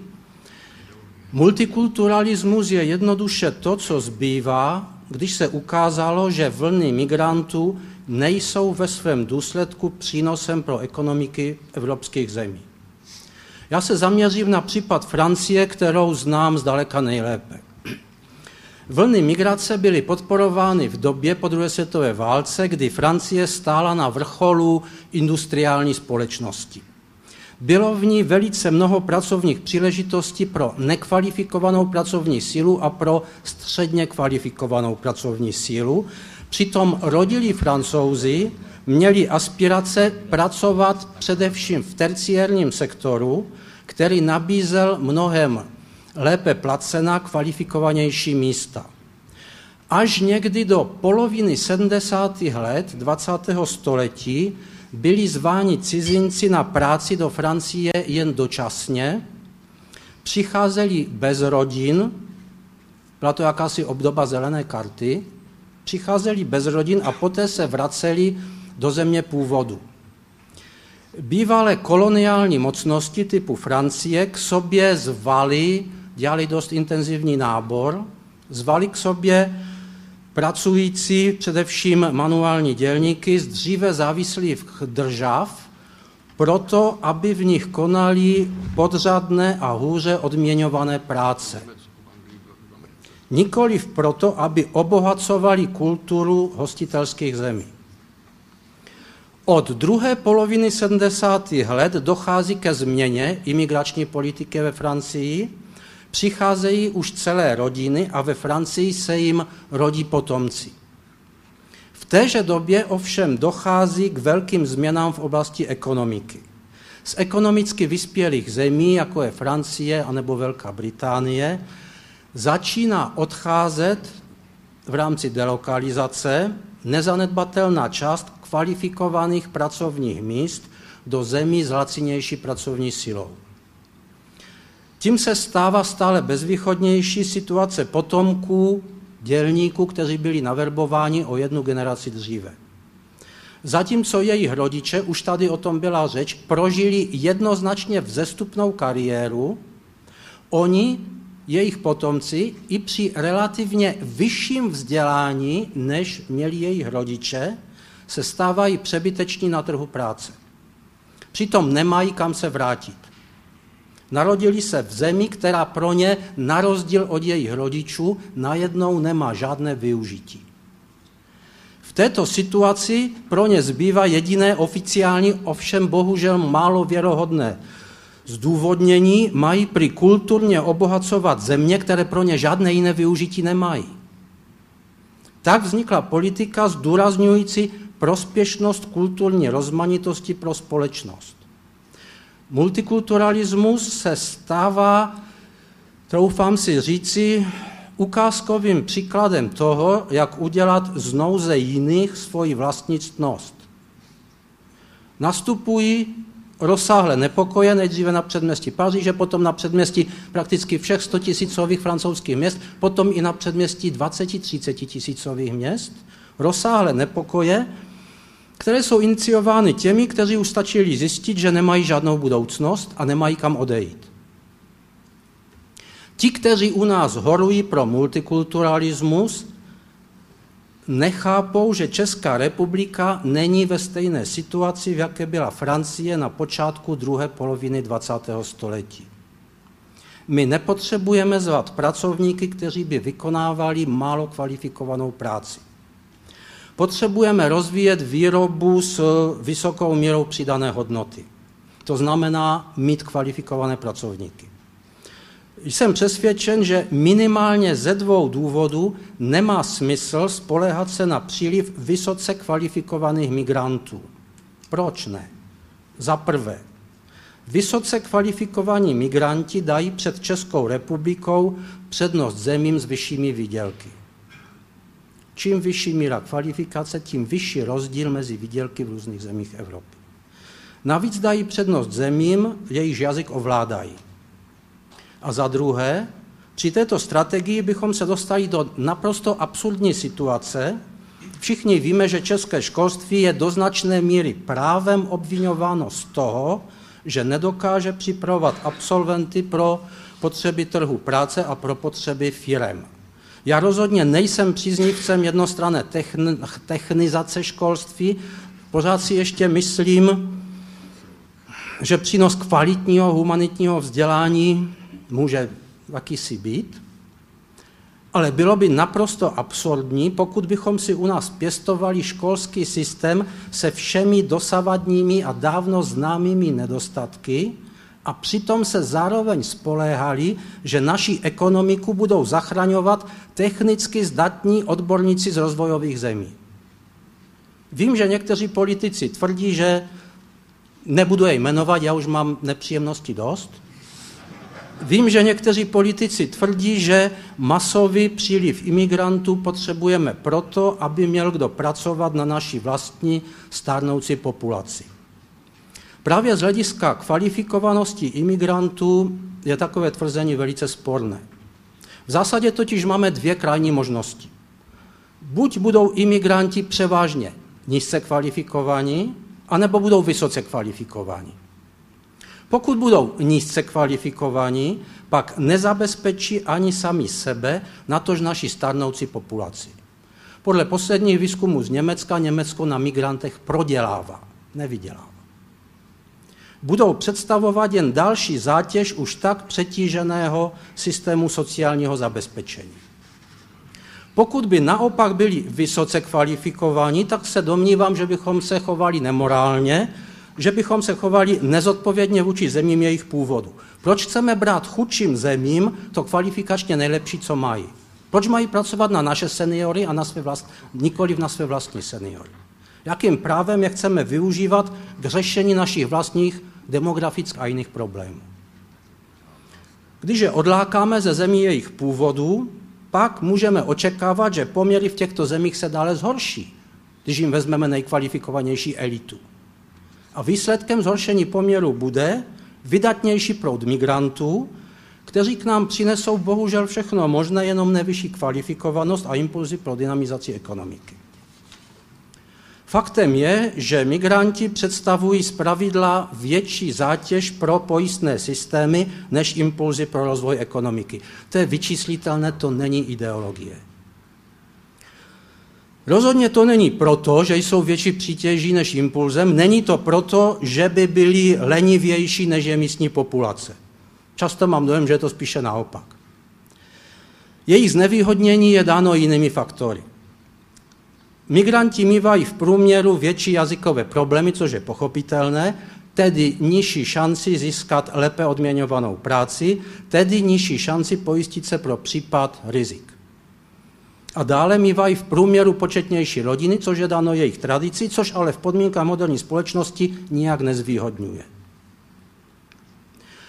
Multikulturalismus je jednoduše to, co zbývá, když se ukázalo, že vlny migrantů nejsou ve svém důsledku přínosem pro ekonomiky evropských zemí. Já se zaměřím na případ Francie, kterou znám zdaleka nejlépe. Vlny migrace byly podporovány v době po druhé světové válce, kdy Francie stála na vrcholu industriální společnosti. Bylo v ní velice mnoho pracovních příležitostí pro nekvalifikovanou pracovní sílu a pro středně kvalifikovanou pracovní sílu. Přitom rodilí Francouzi měli aspirace pracovat především v terciárním sektoru, který nabízel mnohem lépe placená, kvalifikovanější místa. Až někdy do poloviny 70. let 20. století byli zváni cizinci na práci do Francie jen dočasně, přicházeli bez rodin, byla to jakási obdoba zelené karty, přicházeli bez rodin a poté se vraceli do země původu. Bývalé koloniální mocnosti typu Francie k sobě zvali, dělali dost intenzivní nábor, zvali k sobě pracující, především manuální dělníky z dříve závislých držav, proto, aby v nich konali podřadné a hůře odměňované práce. Nikoliv proto, aby obohacovali kulturu hostitelských zemí. Od druhé poloviny 70. let dochází ke změně imigrační politiky ve Francii, přicházejí už celé rodiny a ve Francii se jim rodí potomci. V téže době ovšem dochází k velkým změnám v oblasti ekonomiky. Z ekonomicky vyspělých zemí, jako je Francie anebo Velká Británie, začíná odcházet v rámci delokalizace nezanedbatelná část kvalifikovaných pracovních míst do zemí s lacinější pracovní silou. Tím se stává stále bezvýchodnější situace potomků dělníků, kteří byli naverbováni o jednu generaci dříve. Zatímco jejich rodiče, už tady o tom byla řeč, prožili jednoznačně vzestupnou kariéru, oni, jejich potomci, i při relativně vyšším vzdělání, než měli jejich rodiče, se stávají přebyteční na trhu práce. Přitom nemají kam se vrátit. Narodili se v zemi, která pro ně, na rozdíl od jejich rodičů, najednou nemá žádné využití. V této situaci pro ně zbývá jediné oficiální, ovšem bohužel málo věrohodné zdůvodnění, mají prý kulturně obohacovat země, které pro ně žádné jiné využití nemají. Tak vznikla politika zdůrazňující prospěšnost kulturní rozmanitosti pro společnost. Multikulturalismus se stává, troufám si říci, ukázkovým příkladem toho, jak udělat z nouze jiných svoji vlastní ctnost. Nastupují rozsáhlé nepokoje, nejdříve na předměstí Paříže, potom na předměstí prakticky všech 100 tisícových francouzských měst, potom i na předměstí 20-30 tisícových měst. Rozsáhlé nepokoje, které jsou iniciovány těmi, kteří už stačili zjistit, že nemají žádnou budoucnost a nemají kam odejít. Ti, kteří u nás horují pro multikulturalismus, nechápou, že Česká republika není ve stejné situaci, v jaké byla Francie na počátku druhé poloviny 20. století. My nepotřebujeme zvat pracovníky, kteří by vykonávali málo kvalifikovanou práci. Potřebujeme rozvíjet výrobu s vysokou mírou přidané hodnoty. To znamená mít kvalifikované pracovníky. Jsem přesvědčen, že minimálně ze 2 důvodů nemá smysl spoléhat se na příliv vysoce kvalifikovaných migrantů. Proč ne? Za prvé, vysoce kvalifikovaní migranti dají před Českou republikou přednost zemím s vyššími výdělky. Čím vyšší míra kvalifikace, tím vyšší rozdíl mezi výdělky v různých zemích Evropy. Navíc dají přednost zemím, jejichž jazyk ovládají. A za druhé, při této strategii bychom se dostali do naprosto absurdní situace. Všichni víme, že české školství je do značné míry právem obviňováno z toho, že nedokáže připravovat absolventy pro potřeby trhu práce a pro potřeby firem. Já rozhodně nejsem příznivcem jednostranné technizace školství, pořád si ještě myslím, že přínos kvalitního humanitního vzdělání může jakýsi být, ale bylo by naprosto absurdní, pokud bychom si u nás pěstovali školský systém se všemi dosavadními a dávno známými nedostatky a přitom se zároveň spoléhali, že naši ekonomiku budou zachraňovat technicky zdatní odborníci z rozvojových zemí. Vím, že někteří politici tvrdí, že nebudu je jmenovat, já už mám nepříjemnosti dost. Vím, že někteří politici tvrdí, že masový příliv imigrantů potřebujeme proto, aby měl kdo pracovat na naší vlastní stárnoucí populaci. Právě z hlediska kvalifikovanosti imigrantů je takové tvrzení velice sporné. V zásadě totiž máme 2 krajní možnosti. Buď budou imigranti převážně nízce kvalifikovaní, anebo budou vysoce kvalifikovaní. Pokud budou nízce kvalifikovaní, pak nezabezpečí ani sami sebe, natož naši stárnoucí populaci. Podle posledních výzkumů z Německa, Německo na migrantech prodělává, nevydělává. Budou představovat jen další zátěž už tak přetíženého systému sociálního zabezpečení. Pokud by naopak byli vysoce kvalifikovaní, tak se domnívám, že bychom se chovali nemorálně, že bychom se chovali nezodpovědně vůči zemím jejich původu. Proč chceme brát chudším zemím to kvalifikačně nejlepší, co mají? Proč mají pracovat na naše seniory a nikoliv na své vlastní seniory? Jakým právem je chceme využívat k řešení našich vlastních demografických a jiných problémů? Když je odlákáme ze zemí jejich původu, pak můžeme očekávat, že poměry v těchto zemích se dále zhorší, když jim vezmeme nejkvalifikovanější elitu. A výsledkem zhoršení poměru bude vydatnější proud migrantů, kteří k nám přinesou bohužel všechno možné, jenom nevyšší kvalifikovanost a impulzy pro dynamizaci ekonomiky. Faktem je, že migranti představují zpravidla větší zátěž pro pojistné systémy než impulzy pro rozvoj ekonomiky. To je vyčíslitelné, to není ideologie. Rozhodně to není proto, že jsou větší přítěží než impulzem, není to proto, že by byli lenivější než je místní populace. Často mám dojem, že je to spíše naopak. Jejich znevýhodnění je dáno jinými faktory. Migranti mívají v průměru větší jazykové problémy, což je pochopitelné, tedy nižší šanci získat lépe odměňovanou práci, tedy nižší šanci pojistit se pro případ rizik. A dále mívají v průměru početnější rodiny, což je dáno jejich tradici, což ale v podmínkách moderní společnosti nijak nezvýhodňuje.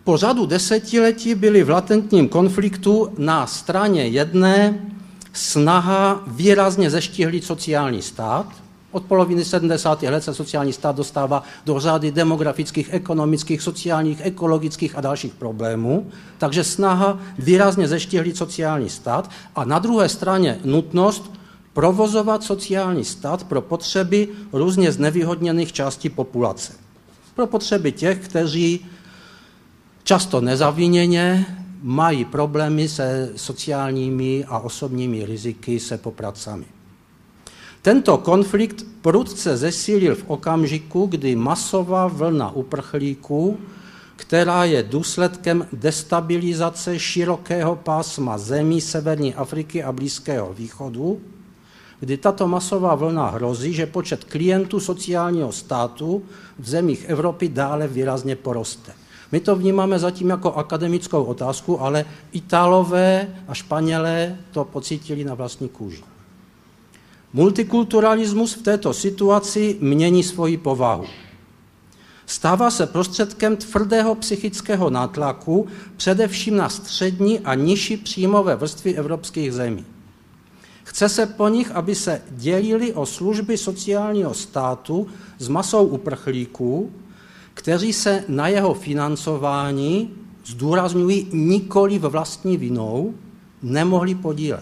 Po řadu desetiletí byly v latentním konfliktu na straně jedné snaha výrazně zeštihlit sociální stát. Od poloviny 70. let se sociální stát dostává do řady demografických, ekonomických, sociálních, ekologických a dalších problémů. Takže snaha výrazně zeštihlit sociální stát a na druhé straně nutnost provozovat sociální stát pro potřeby různě znevýhodněných částí populace. Pro potřeby těch, kteří často nezaviněně mají problémy se sociálními a osobními riziky se popracami. Tento konflikt prudce zesílil v okamžiku, kdy masová vlna uprchlíků, která je důsledkem destabilizace širokého pásma zemí severní Afriky a Blízkého východu, kdy tato masová vlna hrozí, že počet klientů sociálního státu v zemích Evropy dále výrazně poroste. My to vnímáme zatím jako akademickou otázku, ale Italové a Španělé to pocítili na vlastní kůži. Multikulturalismus v této situaci mění svoji povahu. Stává se prostředkem tvrdého psychického nátlaku, především na střední a nižší příjmové vrstvy evropských zemí. Chce se po nich, aby se dělili o služby sociálního státu s masou uprchlíků, kteří se na jeho financování, zdůrazňují nikoli vlastní vinou, nemohli podílet.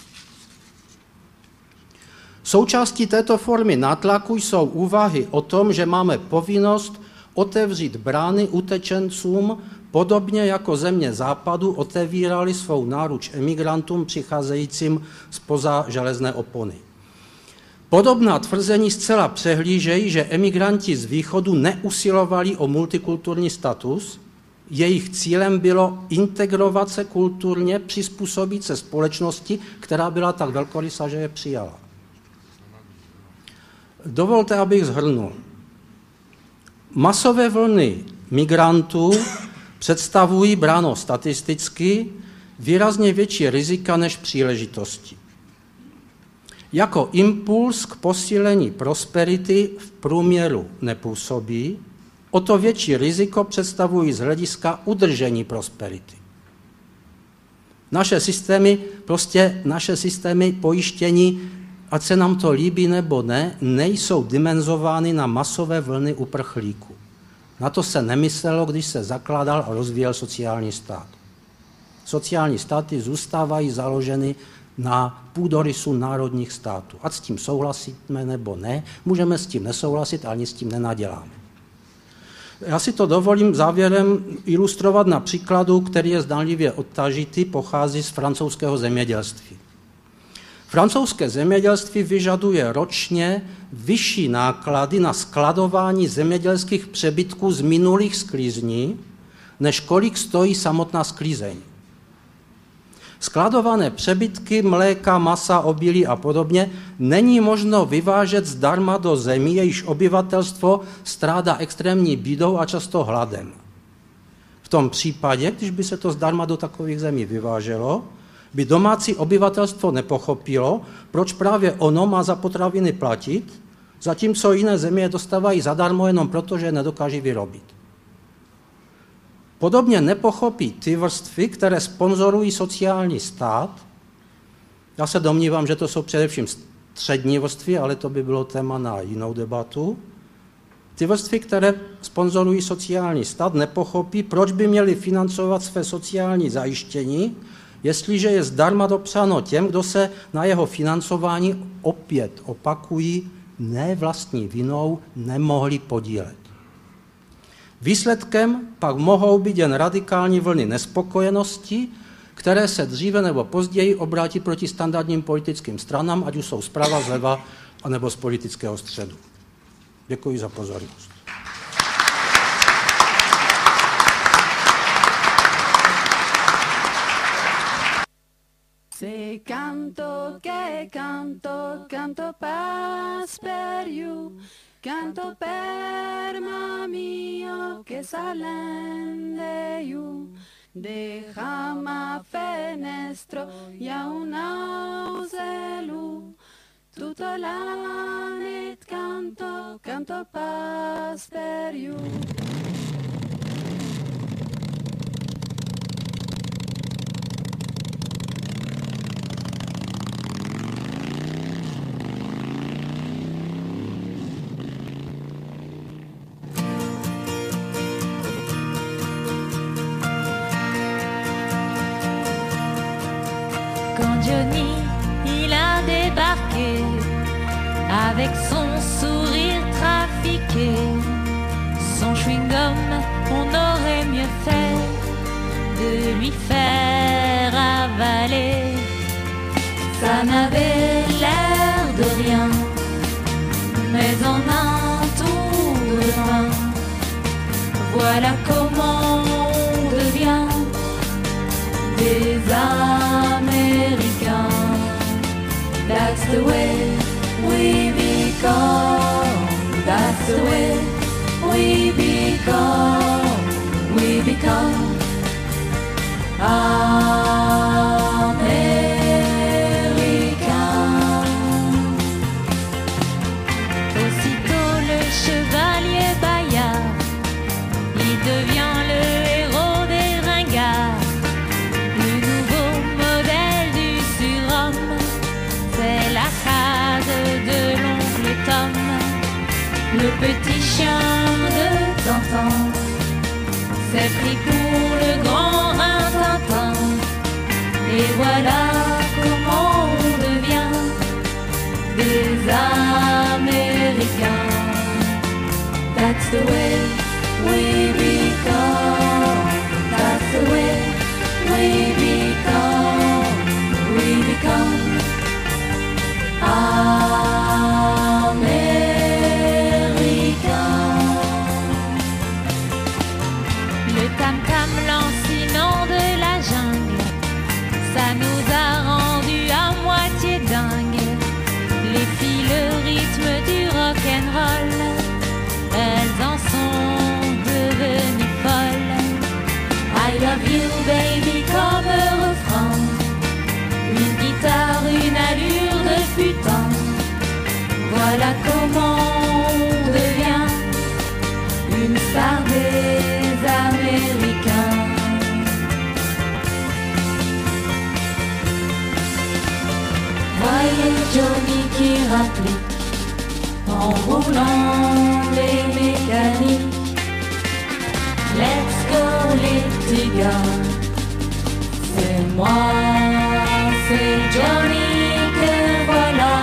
Součástí této formy nátlaku jsou úvahy o tom, že máme povinnost otevřít brány utečencům, podobně jako země západu otevírali svou náruč emigrantům přicházejícím zpoza železné opony. Podobná tvrzení zcela přehlížejí, že emigranti z východu neusilovali o multikulturní status, jejich cílem bylo integrovat se kulturně, přizpůsobit se společnosti, která byla tak velkorysá, že je přijala. Dovolte, abych shrnul. Masové vlny migrantů představují bráno statisticky výrazně větší rizika než příležitosti. Jako impuls k posílení prosperity v průměru nepůsobí, o to větší riziko představují z hlediska udržení prosperity. Naše systémy pojištění, ať se nám to líbí nebo ne, nejsou dimenzovány na masové vlny uprchlíků. Na to se nemyslelo, když se zakládal a rozvíjel sociální stát. Sociální státy zůstávají založeny na půdorysu národních států. Ať s tím souhlasíme nebo ne, můžeme s tím nesouhlasit, ale nic s tím nenaděláme. Já si to dovolím závěrem ilustrovat na příkladu, který je zdánlivě odtažitý, pochází z francouzského zemědělství. Francouzské zemědělství vyžaduje ročně vyšší náklady na skladování zemědělských přebytků z minulých sklizní, než kolik stojí samotná sklizeň. Skladované přebytky mléka, masa, obilí a podobně není možno vyvážet zdarma do zemí, jejichž obyvatelstvo strádá extrémní bídou a často hladem. V tom případě, když by se to zdarma do takových zemí vyváželo, by domácí obyvatelstvo nepochopilo, proč právě ono má za potraviny platit, zatímco jiné země dostávají zadarmo jenom proto, že je nedokáží vyrobit. Podobně nepochopí ty vrstvy, které sponzorují sociální stát. Já se domnívám, že to jsou především střední vrstvy, ale to by bylo téma na jinou debatu. Ty vrstvy, které sponzorují sociální stát, nepochopí, proč by měli financovat své sociální zajištění, jestliže je zdarma dopsáno těm, kdo se na jeho financování, opět opakují, ne vlastní vinou nemohli podílet. Výsledkem pak mohou být jen radikální vlny nespokojenosti, které se dříve nebo později obrátí proti standardním politickým stranám, ať už jsou zprava, zleva, anebo z politického středu. Děkuji za pozornost. Se canto che canto, canto pas per you, canto per mio che salen de you. Dejama fenestro y a un auselu, tutto l'anno canto, canto pas per you. avec son sourire trafiqué, son chewing-gum, on aurait mieux fait de lui faire avaler. Ça n'avait l'air de rien, mais en un tour de loin, voilà comment on devient des Américains. That's the way we become. That's the way we become. We become Américains. Aussitôt le chevalier Bayard, il devient le héros des ringards. Le nouveau modèle du surhomme, c'est la case de l'oncle Tom. Le petit chien de Tintin s'est pris pour le grand Rintintin. Et voilà comment on devient des Américains. That's the way we become. That's the way we become. We become Américains. Le tam-tam lancinant de la jungle, ça nous a rendus à moitié dingues. Les filles, le rythme du rock'n'roll, elles en sont devenues folles. I love you baby comme refrain, une guitare, une allure de putain. Voilà comment on devient une star des Américains. Voyez Johnny qui rapplique en roulant les mécaniques. Let's go les petits gars, c'est moi, c'est Johnny que voilà.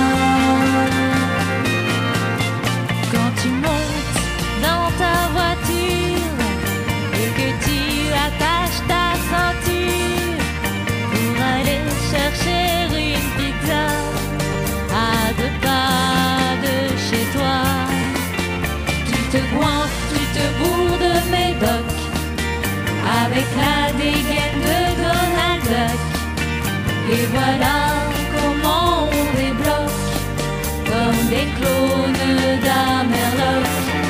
Quand tu montes dans ta voiture et que tu attaches ta ceinture pour aller chercher une pizza à 2 pas de chez toi, tu te goinfres, tu te bourres de médoc avec la dégaine de Donald Duck. Et voilà comment on débloque comme des clones d'Amerloc.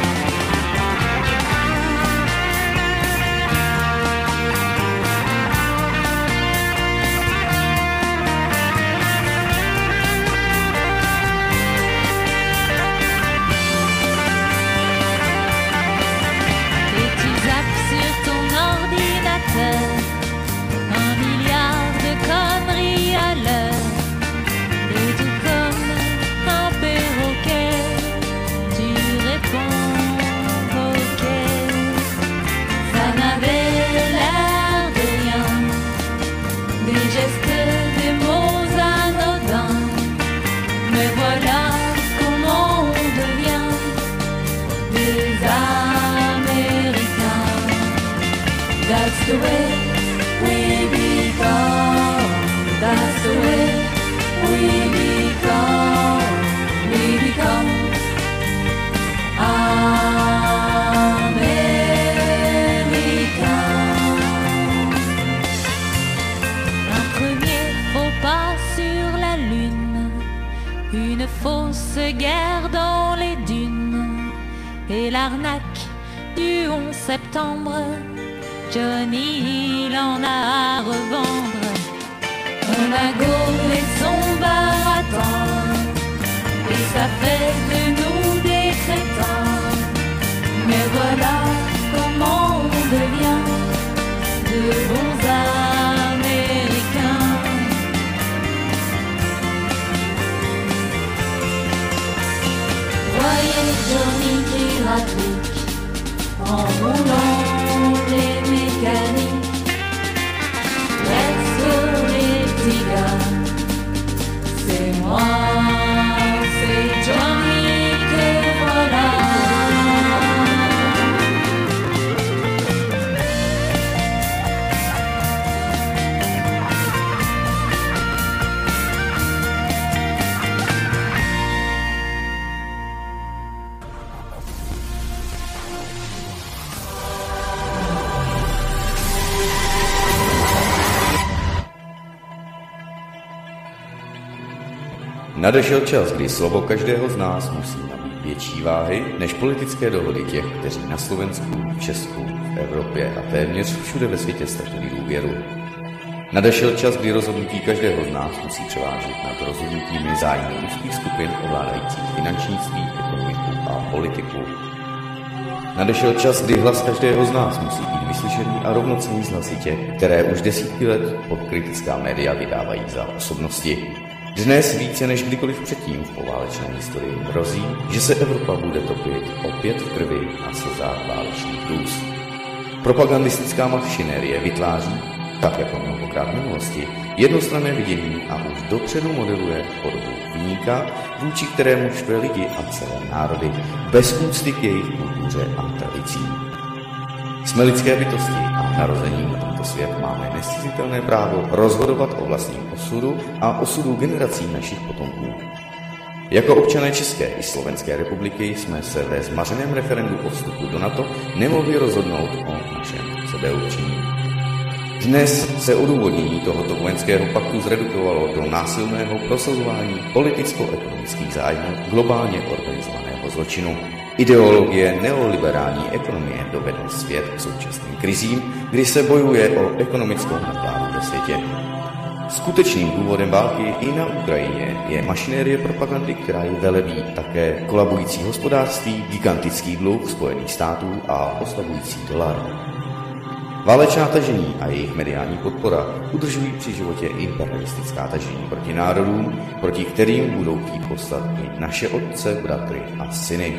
Et tu zappes sur ton ordinateur 1 milliard de conneries à l'heure. Et tout comme un perroquet, tu réponds ok. Ça n'avait l'air de rien, des gestes, des mots anodins. Mais voilà comment on devient des Américains. That's the way we become. That's the way we become. We become Américains. Un premier faux pas sur la lune, une fausse guerre dans les dunes, et l'arnaque du 11 septembre. Johnny, il en a à revendre. On a gaulé son baratin, et ça fait de nous des crétins. Mais voilà comment on devient de bons Américains. Voyez Johnny qui rapplique en roulant les mécaniques. Let's go les petits gars, c'est moi, c'est Nadešel čas, kdy slovo každého z nás musí nabít větší váhy než politické dohody těch, kteří na Slovensku, v Česku, v Evropě a téměř všude ve světě ztratili důvěru. Nadešel čas, kdy rozhodnutí každého z nás musí převážit nad rozhodnutími zájmů úzkých skupin ovládajících finančnictví, ekonomiku a politiku. Nadešel čas, kdy hlas každého z nás musí být vyslyšený a rovnocenný s hlasy těch, které už desítky let pod kritická média vydávají za osobnosti. Dnes více než kdykoliv předtím v poválečné historii hrozí, že se Evropa bude topit opět v krvi a slzách válečných hrůz. Propagandistická mašinérie vytváří, tak jako mnohokrát v minulosti, jednostranné vidění a už dopředu modeluje podobu viníka, vůči kterému štve lidi a celé národy, bez úcty k jejich kultuře a tradicím. Jsme lidské bytosti a narozením na tomto svět máme nezcizitelné právo rozhodovat o vlastním osudu a osudu generací našich potomků. Jako občané České i Slovenské republiky jsme se ve zmařeném referendu o vstupu do NATO nemohli rozhodnout o našem sebeurčení. Dnes se odůvodnění tohoto vojenského paktu zredukovalo do násilného prosazování politicko-ekonomických zájmů globálně organizovaného zločinu. Ideologie neoliberální ekonomie dovedla svět k současným krizím, kdy se bojuje o ekonomickou nadvládu ve světě. Skutečným důvodem války i na Ukrajině je mašinérie propagandy, která je velebí také kolabující hospodářství, gigantický dluh Spojených států a oslabující dolar. Válečná tažení a jejich mediální podpora udržují při životě imperialistická tažení proti národům, proti kterým budou chtít poslat i naše otce, bratry a syny.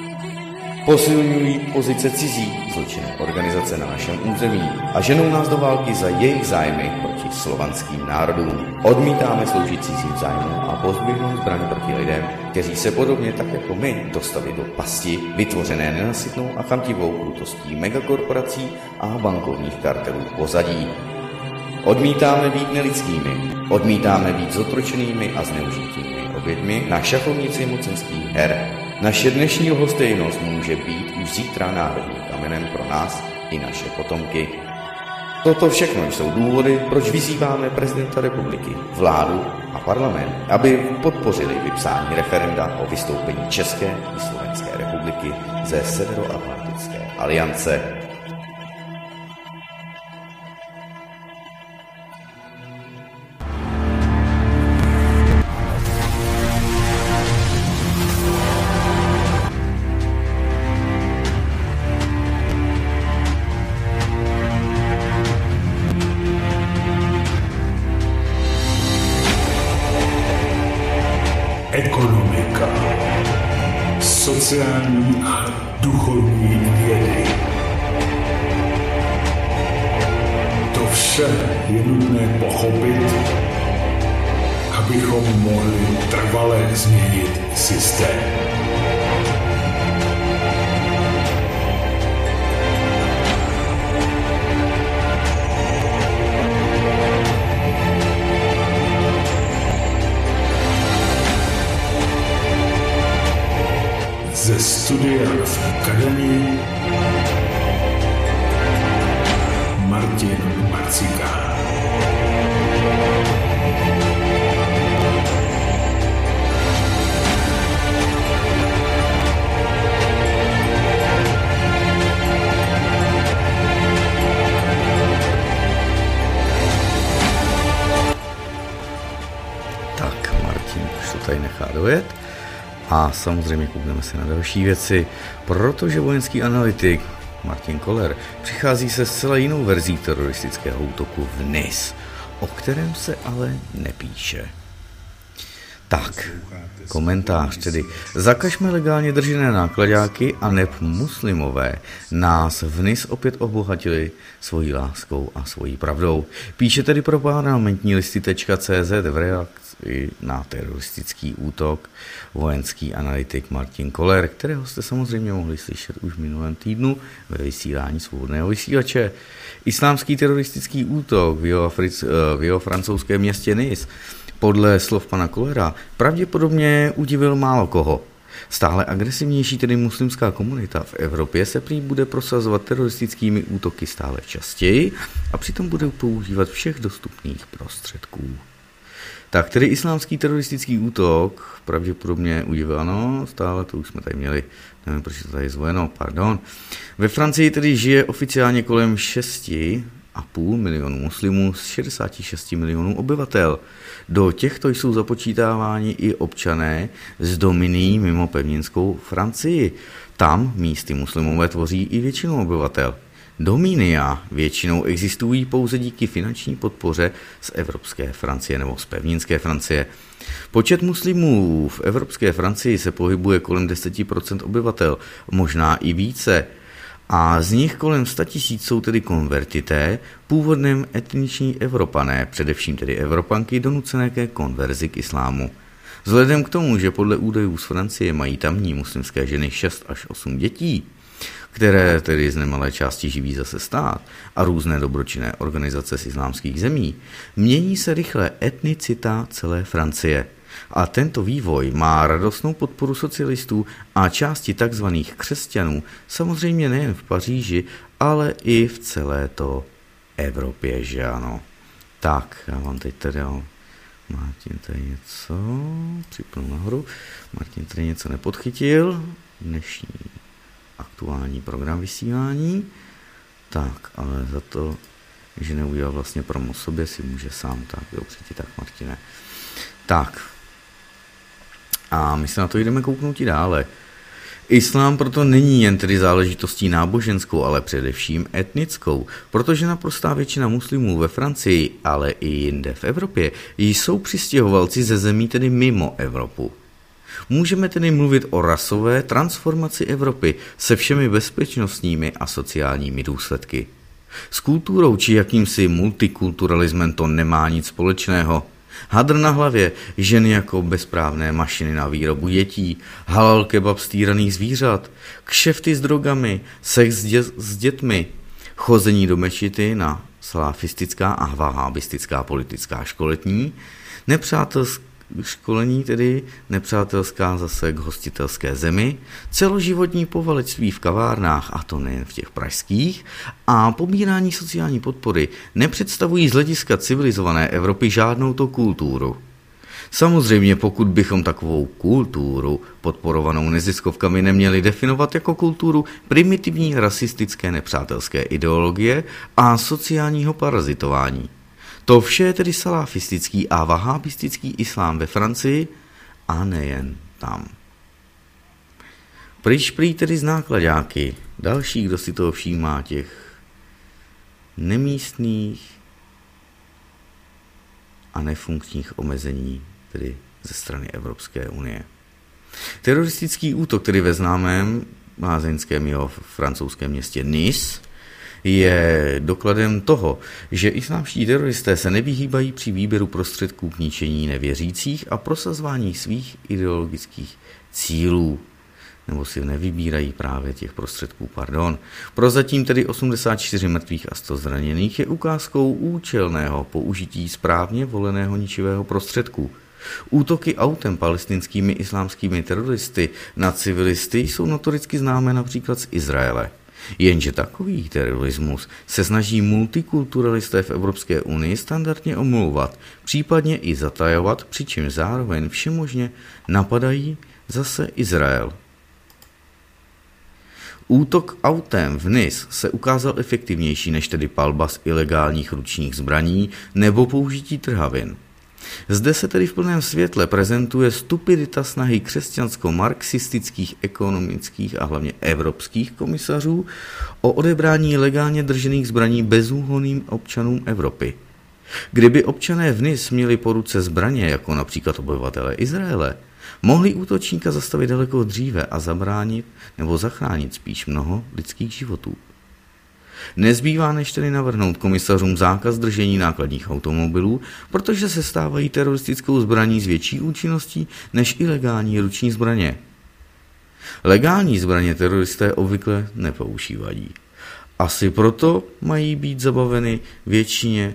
Posilují pozice cizí zločinné organizace na našem území a ženou nás do války za jejich zájmy proti slovanským národům. Odmítáme sloužit cizím zájmům a pozběhnout zbraň proti lidem, kteří se podobně tak jako my dostali do pasti, vytvořené nenasytnou a chamtivou krutostí megakorporací a bankovních kartelů pozadí. Odmítáme být nelidskými, odmítáme být zotročenými a zneužitými oběťmi na šachovnici mocenských her. Naše dnešní lhostejnost může být už zítra národním kamenem pro nás i naše potomky. Toto všechno jsou důvody, proč vyzýváme prezidenta republiky, vládu a parlament, aby podpořili vypsání referenda o vystoupení České i Slovenské republiky ze Severoatlantické aliance. Ekonomika, sociální a duchovní vědy. To vše je nutné pochopit, abychom mohli trvale změnit systém. Ze studia v Akademii Martin Marcikán. Tak, Martin už to tady nechá dojet. A samozřejmě koukneme se na další věci, protože vojenský analytik Martin Koller přichází se zcela jinou verzí teroristického útoku v Nice, o kterém se ale nepíše. Tak, komentář tedy. Zakažme legálně držené nákladáky a neb muslimové nás v Nice opět obohatili svojí láskou a svojí pravdou. Píše tedy pro parlamentní listy.cz v reakci na teroristický útok vojenský analytik Martin Koller, kterého jste samozřejmě mohli slyšet už v minulém týdnu ve vysílání Svobodného vysílače. Islámský teroristický útok v jeho francouzském městě Nice podle slov pana Kollera pravděpodobně udivil málo koho. Stále agresivnější tedy muslimská komunita v Evropě se prý bude prosazovat teroristickými útoky stále častěji a přitom bude používat všech dostupných prostředků. Tak tedy islámský teroristický útok, pravděpodobně uděláno, stále to už jsme tady měli, nevím, proč to tady je zvojeno, pardon. Ve Francii tedy žije oficiálně kolem 6,5 milionů muslimů z 66 milionů obyvatel. Do těchto jsou započítáváni i občané z dominií mimo pevninskou Francii. Tam místy muslimové tvoří i většinu obyvatel. Dominia většinou existují pouze díky finanční podpoře z evropské Francie nebo z pevninské Francie. Počet muslimů v evropské Francii se pohybuje kolem 10% obyvatel, možná i více. A z nich kolem 100 000 jsou tedy konvertité, původem etniční Evropané, především tedy Evropanky, donucené ke konverzi k islámu. Vzhledem k tomu, že podle údajů z Francie mají tamní muslimské ženy 6 až 8 dětí, které tedy z nemalé části živí zase stát a různé dobročinné organizace z islámských zemí, mění se rychle etnicita celé Francie. A tento vývoj má radostnou podporu socialistů a části takzvaných křesťanů, samozřejmě nejen v Paříži, ale i v celé to Evropě, že ano. Tak, já vám teď tedy Martin tady něco připnu nahoru. Martin tady něco nepodchytil. Dnešní aktuální program vysílání. Tak, ale za to, že neudělal vlastně promo sobě, si může sám. Tak, dobře ti tak, Martine. Tak. A my se na to jdeme kouknout i dále. Islám proto není jen tedy záležitostí náboženskou, ale především etnickou, protože naprostá většina muslimů ve Francii, ale i jinde v Evropě, jsou přistěhovalci ze zemí tedy mimo Evropu. Můžeme tedy mluvit o rasové transformaci Evropy se všemi bezpečnostními a sociálními důsledky. S kulturou či jakýmsi multikulturalismem to nemá nic společného. Hadr na hlavě, ženy jako bezprávné mašiny na výrobu dětí, halal kebab z týraných zvířat, kšefty s drogami, sex s dětmi, chození do mešity na salafistická a vahábistická politická školetní, nepřátelská zase k hostitelské zemi, celoživotní povalectví v kavárnách, a to nejen v těch pražských, a pobírání sociální podpory nepředstavují z hlediska civilizované Evropy žádnou to kulturu. Samozřejmě, pokud bychom takovou kulturu podporovanou neziskovkami neměli definovat jako kulturu primitivní rasistické nepřátelské ideologie a sociálního parazitování. To vše je tedy salafistický a vahábistický islám ve Francii a nejen tam. Pryč prý tedy z náklaďáky, další, kdo si toho všímá, těch nemístných a nefunkčních omezení tedy ze strany Evropské unie. Teroristický útok, tedy ve známém lázeňském jeho francouzském městě Nice, je dokladem toho, že islámští teroristé se nevyhýbají při výběru prostředků k ničení nevěřících a prosazování svých ideologických cílů. Nebo si nevybírají právě těch prostředků, Prozatím tedy 84 mrtvých a 100 zraněných je ukázkou účelného použití správně voleného ničivého prostředku. Útoky autem palestinskými islámskými teroristy na civilisty jsou notoricky známé například z Izraele. Jenže takový terorismus se snaží multikulturalisté v Evropské unii standardně omlouvat, případně i zatajovat, přičemž zároveň všemožně napadají zase Izrael. Útok autem v Nice se ukázal efektivnější než tedy palba z ilegálních ručních zbraní nebo použití trhavin. Zde se tedy v plném světle prezentuje stupidita snahy křesťansko-marxistických, ekonomických a hlavně evropských komisařů o odebrání legálně držených zbraní bezúhonným občanům Evropy. Kdyby občané v Nice měli po ruce zbraně, jako například obyvatelé Izraele, mohli útočníka zastavit daleko dříve a zabránit nebo zachránit spíš mnoho lidských životů. Nezbývá než tedy navrhnout komisařům zákaz držení nákladních automobilů, protože se stávají teroristickou zbraní s větší účinností než ilegální ruční zbraně. Legální zbraně teroristé obvykle nepoužívají. Asi proto mají být zabaveny většině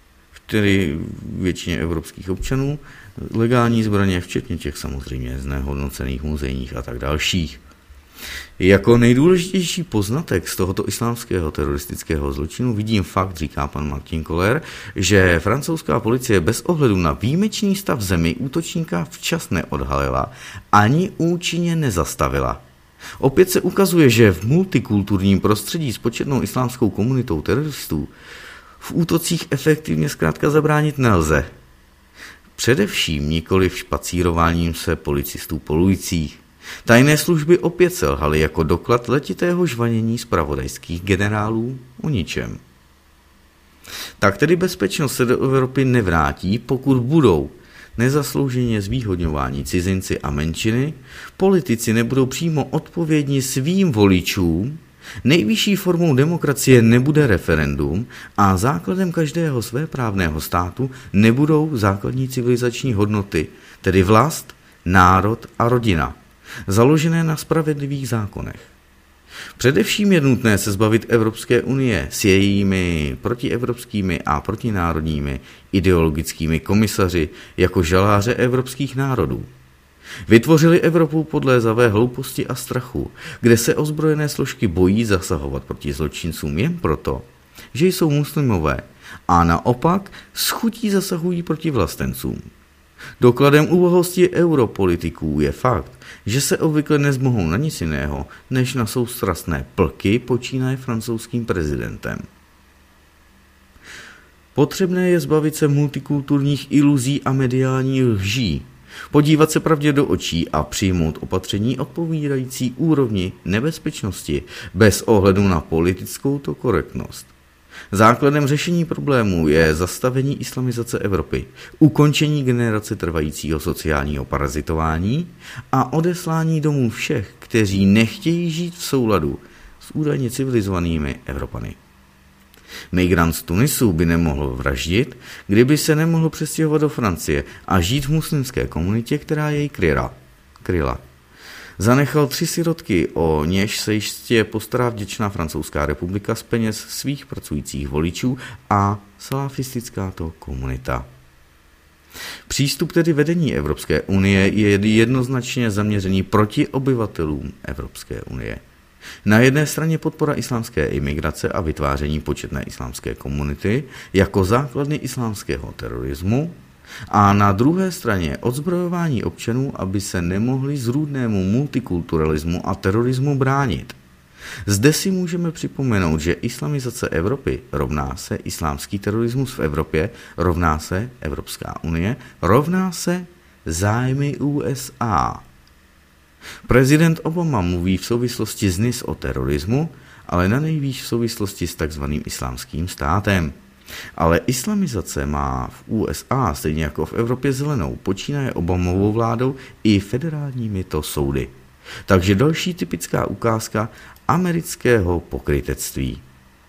evropských občanů legální zbraně, včetně těch samozřejmě znehodnocených muzejních a tak dalších. Jako nejdůležitější poznatek z tohoto islámského teroristického zločinu vidím fakt, říká pan Martin Koller, že francouzská policie bez ohledu na výjimečný stav v zemi útočníka včas neodhalila ani účinně nezastavila. Opět se ukazuje, že v multikulturním prostředí s početnou islámskou komunitou teroristů v útocích efektivně zkrátka zabránit nelze. Především nikoli špacírováním se policistů po ulicích. Tajné služby opět selhaly jako doklad letitého žvanění zpravodajských generálů o ničem. Tak tedy bezpečnost se do Evropy nevrátí, pokud budou nezaslouženě zvýhodňováni cizinci a menšiny, politici nebudou přímo odpovědni svým voličům, nejvyšší formou demokracie nebude referendum a základem každého svéprávného státu nebudou základní civilizační hodnoty, tedy vlast, národ a rodina, založené na spravedlivých zákonech. Především je nutné se zbavit Evropské unie s jejími protievropskými a protinárodními ideologickými komisaři jako žaláře evropských národů. Vytvořili Evropu podlézavé hlouposti a strachu, kde se ozbrojené složky bojí zasahovat proti zločincům jen proto, že jsou muslimové a naopak s chutí zasahují proti vlastencům. Dokladem úbohosti europolitiků je fakt, že se obvykle nezmohou na nic jiného, než na soustrastné plky počínaje francouzským prezidentem. Potřebné je zbavit se multikulturních iluzí a mediální lží, podívat se pravdě do očí a přijmout opatření odpovídající úrovni nebezpečnosti bez ohledu na politickou to korektnost. Základem řešení problémů je zastavení islamizace Evropy, ukončení generace trvajícího sociálního parazitování a odeslání domů všech, kteří nechtějí žít v souladu s údajně civilizovanými Evropany. Migrant z Tunisu by nemohl vraždit, kdyby se nemohl přestěhovat do Francie a žít v muslimské komunitě, která jej kryla. Zanechal 3 sirotky, o něž se jistě postará vděčná Francouzská republika z peněz svých pracujících voličů a salafistická to komunita. Přístup tedy vedení Evropské unie je jednoznačně zaměřený proti obyvatelům Evropské unie. Na jedné straně podpora islámské imigrace a vytváření početné islámské komunity jako základny islámského terorismu a na druhé straně odzbrojování občanů, aby se nemohli zrůdnému multikulturalismu a terorismu bránit. Zde si můžeme připomenout, že islamizace Evropy rovná se islámský terorismus v Evropě, rovná se Evropská unie, rovná se zájmy USA. Prezident Obama mluví v souvislosti s NIS o terorismu, ale na nejvýš v souvislosti s takzvaným islámským státem. Ale islamizace má v USA, stejně jako v Evropě, zelenou, počínaje Obamovou vládou i federálními to soudy. Takže další typická ukázka amerického pokrytectví.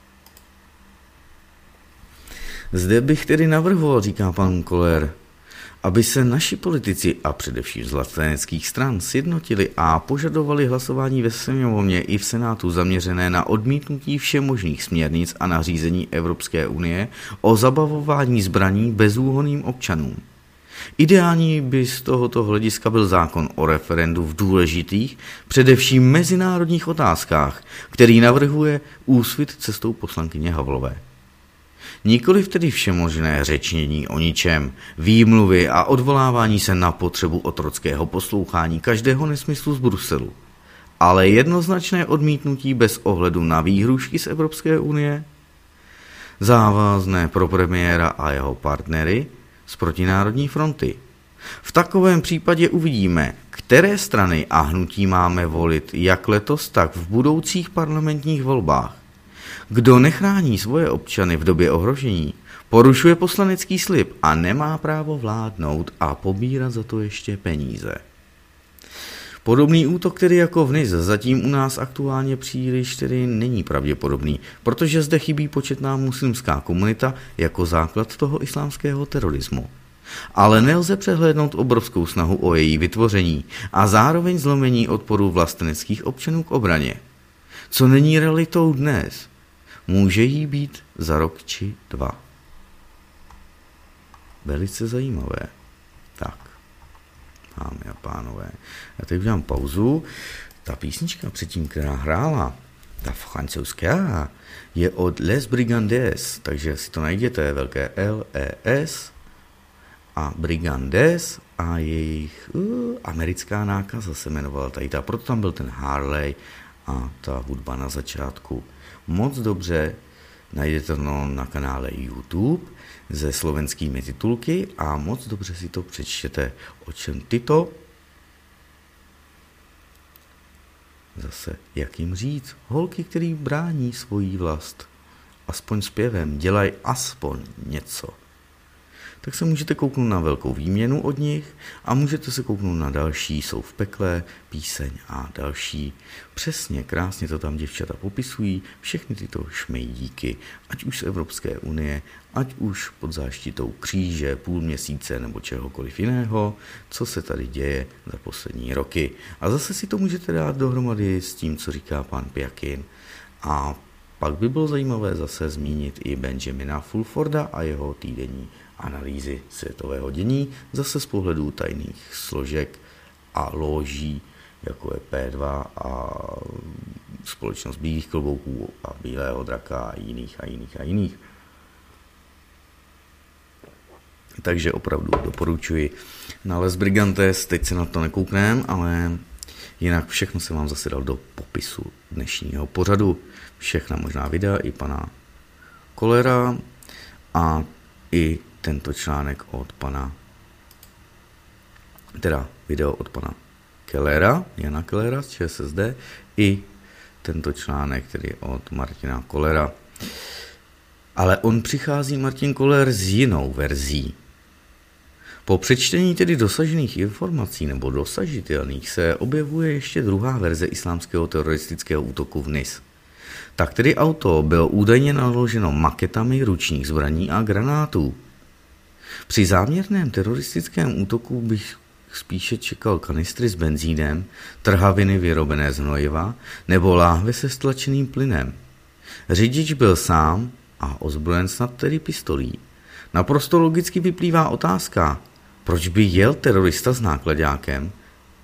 Zde bych tedy navrhoval, říká pan Koller, aby se naši politici a především z vlasteneckých stran sjednotili a požadovali hlasování ve sněmovně i v Senátu zaměřené na odmítnutí všemožných směrnic a nařízení Evropské unie o zabavování zbraní bezúhonným občanům. Ideální by z tohoto hlediska byl zákon o referendu v důležitých, především mezinárodních otázkách, který navrhuje Úsvit cestou poslankyně Havlové. Nikoliv tedy všemožné řečnění o ničem, výmluvy a odvolávání se na potřebu otrockého poslouchání každého nesmyslu z Bruselu, ale jednoznačné odmítnutí bez ohledu na výhrůžky z Evropské unie, závazné pro premiéra a jeho partnery z protinárodní fronty. V takovém případě uvidíme, které strany a hnutí máme volit jak letos, tak v budoucích parlamentních volbách. Kdo nechrání svoje občany v době ohrožení, porušuje poslanecký slib a nemá právo vládnout a pobírat za to ještě peníze. Podobný útok, který jako v NIS, zatím u nás aktuálně příliš tedy není pravděpodobný, protože zde chybí početná muslimská komunita jako základ toho islámského terorismu. Ale nelze přehlédnout obrovskou snahu o její vytvoření a zároveň zlomení odporu vlasteneckých občanů k obraně. Co není realitou dnes, může jí být za rok či 2. Velice zajímavé. Tak, dámy a pánové, já teď udělám pauzu. Ta písnička předtím, která hrála, ta francouzská, je od Les Brigandes, takže si to najděte, velké L-E-S a Brigandes a jejich americká nákaza se jmenovala tady ta, proto tam byl ten Harley a ta hudba na začátku. Moc dobře, najdete to na kanále YouTube se slovenskými titulky a moc dobře si to přečtěte, o čem tyto, zase, jak jim říct, holky, který brání svoji vlast, aspoň zpěvem, dělají aspoň něco. Tak se můžete kouknout na velkou výměnu od nich a můžete se kouknout na další, jsou v pekle, píseň a další. Přesně, krásně to tam děvčata popisují, všechny tyto šmejdíky, ať už z Evropské unie, ať už pod záštitou kříže, půl měsíce nebo čehokoliv jiného, co se tady děje za poslední roky. A zase si to můžete dát dohromady s tím, co říká pan Pjakin. A pak by bylo zajímavé zase zmínit i Benjamina Fulforda a jeho týdenní analýzy světového dění, zase z pohledu tajných složek a loží, jako je P2 a společnost bílých klobouků a bílého draka a jiných. Takže opravdu doporučuji na Les Brigantes, teď se na to nekoukneme, ale jinak všechno se vám zase dal do popisu dnešního pořadu. Všechna možná videa i pana Kollera a i tento článek od pana, teda video od pana Kellera, Jana Kellera z ČSSD, i tento článek, tedy od Martina Kollera. Ale on přichází, Martin Koller, s jinou verzí. Po přečtení tedy dosažených informací nebo dosažitelných se objevuje ještě druhá verze islámského teroristického útoku v Nice. Tak tedy auto bylo údajně naloženo maketami ručních zbraní a granátů. Při záměrném teroristickém útoku bych spíše čekal kanistry s benzínem, trhaviny vyrobené z hnojiva nebo láhve se stlačeným plynem. Řidič byl sám a ozbrojen snad tedy pistolí. Naprosto logicky vyplývá otázka, proč by jel terorista s nákladákem,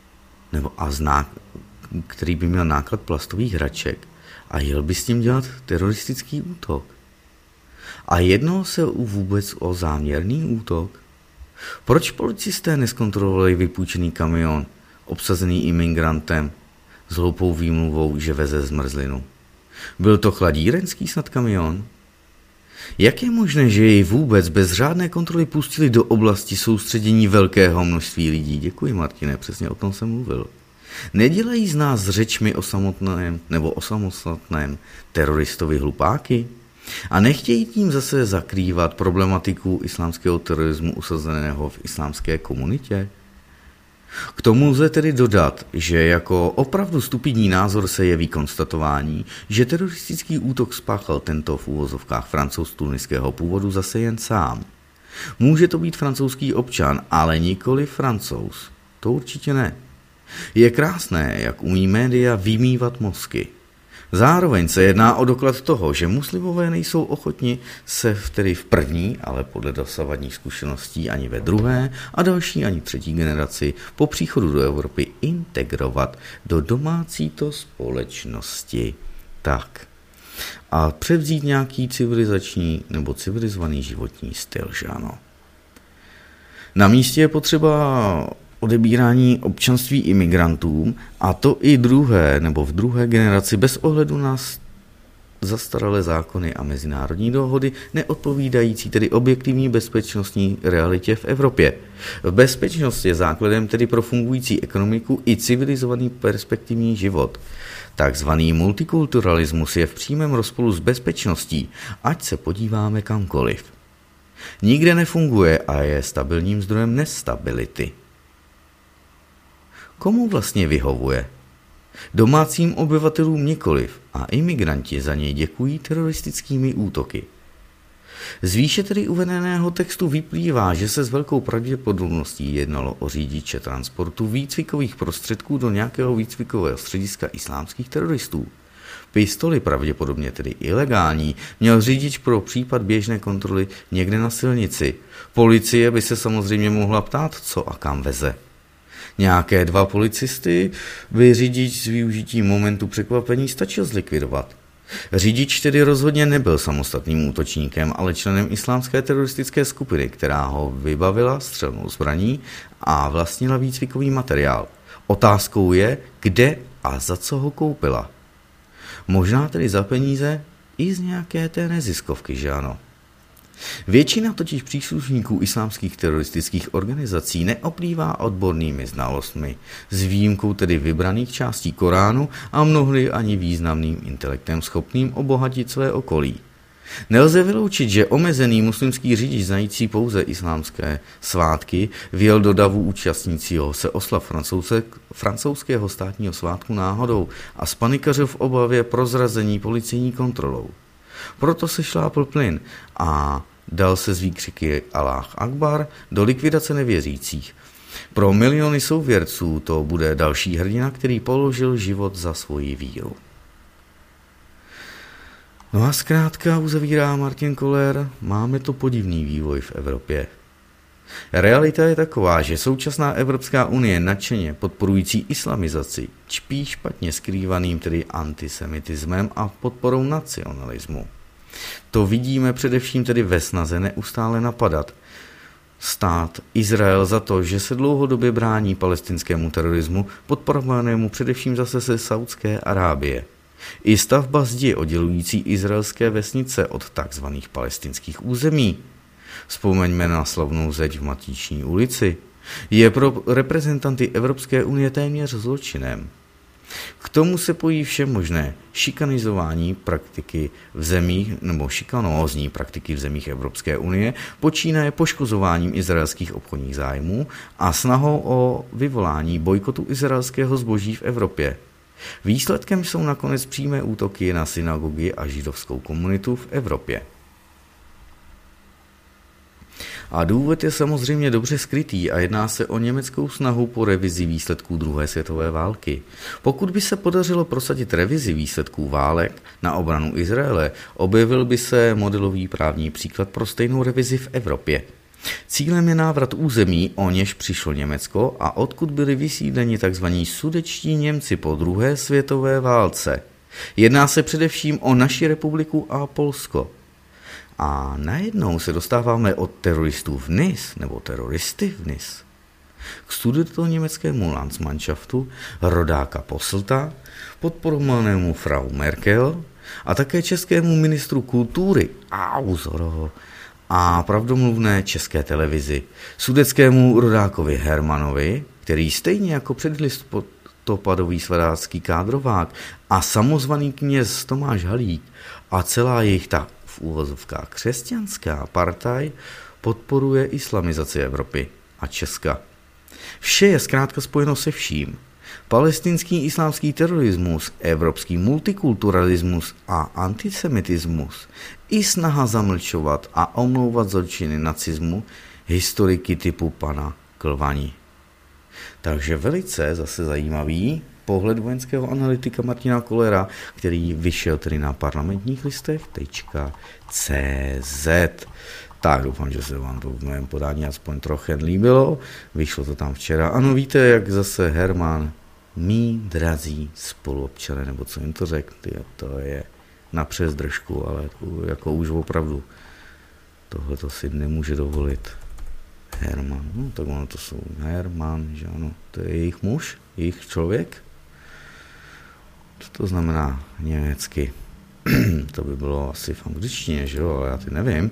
který by měl náklad plastových hraček a jel by s tím dělat teroristický útok. A jednalo se vůbec o záměrný útok? Proč policisté neskontrolovali vypůjčený kamion, obsazený imigrantem, s hloupou výmluvou, že veze zmrzlinu? Byl to chladírenský snad kamion? Jak je možné, že jej vůbec bez řádné kontroly pustili do oblasti soustředění velkého množství lidí? Děkuji, Martine, přesně o tom jsem mluvil. Nedělají z nás řečmi o samostatném teroristovi hlupáky? A nechtějí tím zase zakrývat problematiku islámského terorismu usazeného v islámské komunitě? K tomu lze tedy dodat, že jako opravdu stupidní názor se jeví konstatování, že teroristický útok spáchal tento v úvozovkách Francouz tuniského původu zase jen sám. Může to být francouzský občan, ale nikoli Francouz. To určitě ne. Je krásné, jak umí média vymývat mozky. Zároveň se jedná o doklad toho, že muslimové nejsou ochotni se tedy v první, ale podle dosavadních zkušeností ani ve druhé a další ani třetí generaci po příchodu do Evropy integrovat do domácíto společnosti. Tak. A převzít nějaký civilizační nebo civilizovaný životní styl, že ano. Na místě je potřeba odebírání občanství imigrantům, a to i v druhé generaci bez ohledu na zastaralé zákony a mezinárodní dohody, neodpovídající tedy objektivní bezpečnostní realitě v Evropě. Bezpečnost je základem tedy pro fungující ekonomiku i civilizovaný perspektivní život. Takzvaný multikulturalismus je v přímém rozporu s bezpečností, ať se podíváme kamkoliv. Nikde nefunguje a je stabilním zdrojem nestability. Komu vlastně vyhovuje? Domácím obyvatelům nikoliv a imigranti za něj děkují teroristickými útoky. Z výše tedy uvedeného textu vyplývá, že se s velkou pravděpodobností jednalo o řidiče transportu výcvikových prostředků do nějakého výcvikového střediska islámských teroristů. Pistoli, pravděpodobně tedy ilegální, měl řidič pro případ běžné kontroly někde na silnici. Policie by se samozřejmě mohla ptát, co a kam veze. Nějaké 2 policisty by řidič s využitím momentu překvapení stačil zlikvidovat. Řidič tedy rozhodně nebyl samostatným útočníkem, ale členem islámské teroristické skupiny, která ho vybavila střelnou zbraní a vlastnila výcvikový materiál. Otázkou je, kde a za co ho koupila. Možná tedy za peníze i z nějaké té neziskovky, že ano? Většina totiž příslušníků islámských teroristických organizací neoplývá odbornými znalostmi, s výjimkou tedy vybraných částí Koránu a mnohdy ani významným intelektem schopným obohatit své okolí. Nelze vyloučit, že omezený muslimský řidič znající pouze islámské svátky vjel do davu účastnícího se oslav francouzského státního svátku náhodou a spanikařil v obavě prozrazení policejní kontrolou. Proto se šlápl plyn a dal se z výkřiky Alláh Akbar do likvidace nevěřících. Pro miliony souvěrců to bude další hrdina, který položil život za svoji víru. No a zkrátka, uzavírá Martin Koller, máme to podivný vývoj v Evropě. Realita je taková, že současná Evropská unie nadšeně podporující islamizaci čpí špatně skrývaným tedy antisemitismem a podporou nacionalismu. To vidíme především tedy ve snaze neustále napadat stát Izrael za to, že se dlouhodobě brání palestinskému terorismu, podporovanému především zase ze Saudské Arábie. I stavba zdi oddělující izraelské vesnice od tzv. Palestinských území, vzpomeňme na slavnou zeď v Matiční ulici, je pro reprezentanty Evropské unie téměř zločinem. K tomu se pojí vše možné šikanizování praktiky v zemích nebo šikanózní praktiky v zemích Evropské unie, počínaje poškozováním izraelských obchodních zájmů a snahou o vyvolání bojkotu izraelského zboží v Evropě. Výsledkem jsou nakonec přímé útoky na synagogy a židovskou komunitu v Evropě. A důvod je samozřejmě dobře skrytý a jedná se o německou snahu po revizi výsledků druhé světové války. Pokud by se podařilo prosadit revizi výsledků válek na obranu Izraele, objevil by se modelový právní příklad pro stejnou revizi v Evropě. Cílem je návrat území, o něž přišlo Německo a odkud byli vysídleni tzv. Sudetští Němci po druhé světové válce. Jedná se především o naši republiku a Polsko. A najednou se dostáváme od teroristů v NIS, nebo teroristy v NIS, k sudetoněmeckému Landsmannschaftu, rodáka Posselta, podporovanému Frau Merkel a také českému ministru kultury a pravdomluvné české televizi, sudetskému rodákovi Hermanovi, který stejně jako předlistopadový svedácký kádrovák a samozvaný kněz Tomáš Halík a celá jejich ta v úvozovkách křesťanská partaj podporuje islamizaci Evropy a Česka. Vše je zkrátka spojeno se vším. Palestinský islámský terorismus, evropský multikulturalismus a antisemitismus i snaha zamlčovat a omlouvat zločiny nacismu historiky typu pana Klvani. Takže velice zase zajímavý pohled vojenského analytika Martina Kollera, který vyšel tedy na parlamentních listech.cz. Tak doufám, že se vám to v mém podání aspoň trochu líbilo. Vyšlo to tam včera. Ano, víte, jak zase Herman, mí drazí spoluobčané, nebo co jim to řekl, to je na přezdržku, ale jako už opravdu tohle to si nemůže dovolit Herman. No, tak ono to jsou Herman, že ano, to je jejich muž, jejich člověk. Co to znamená německy? To by bylo asi v angličtině, že jo, ale já ty nevím.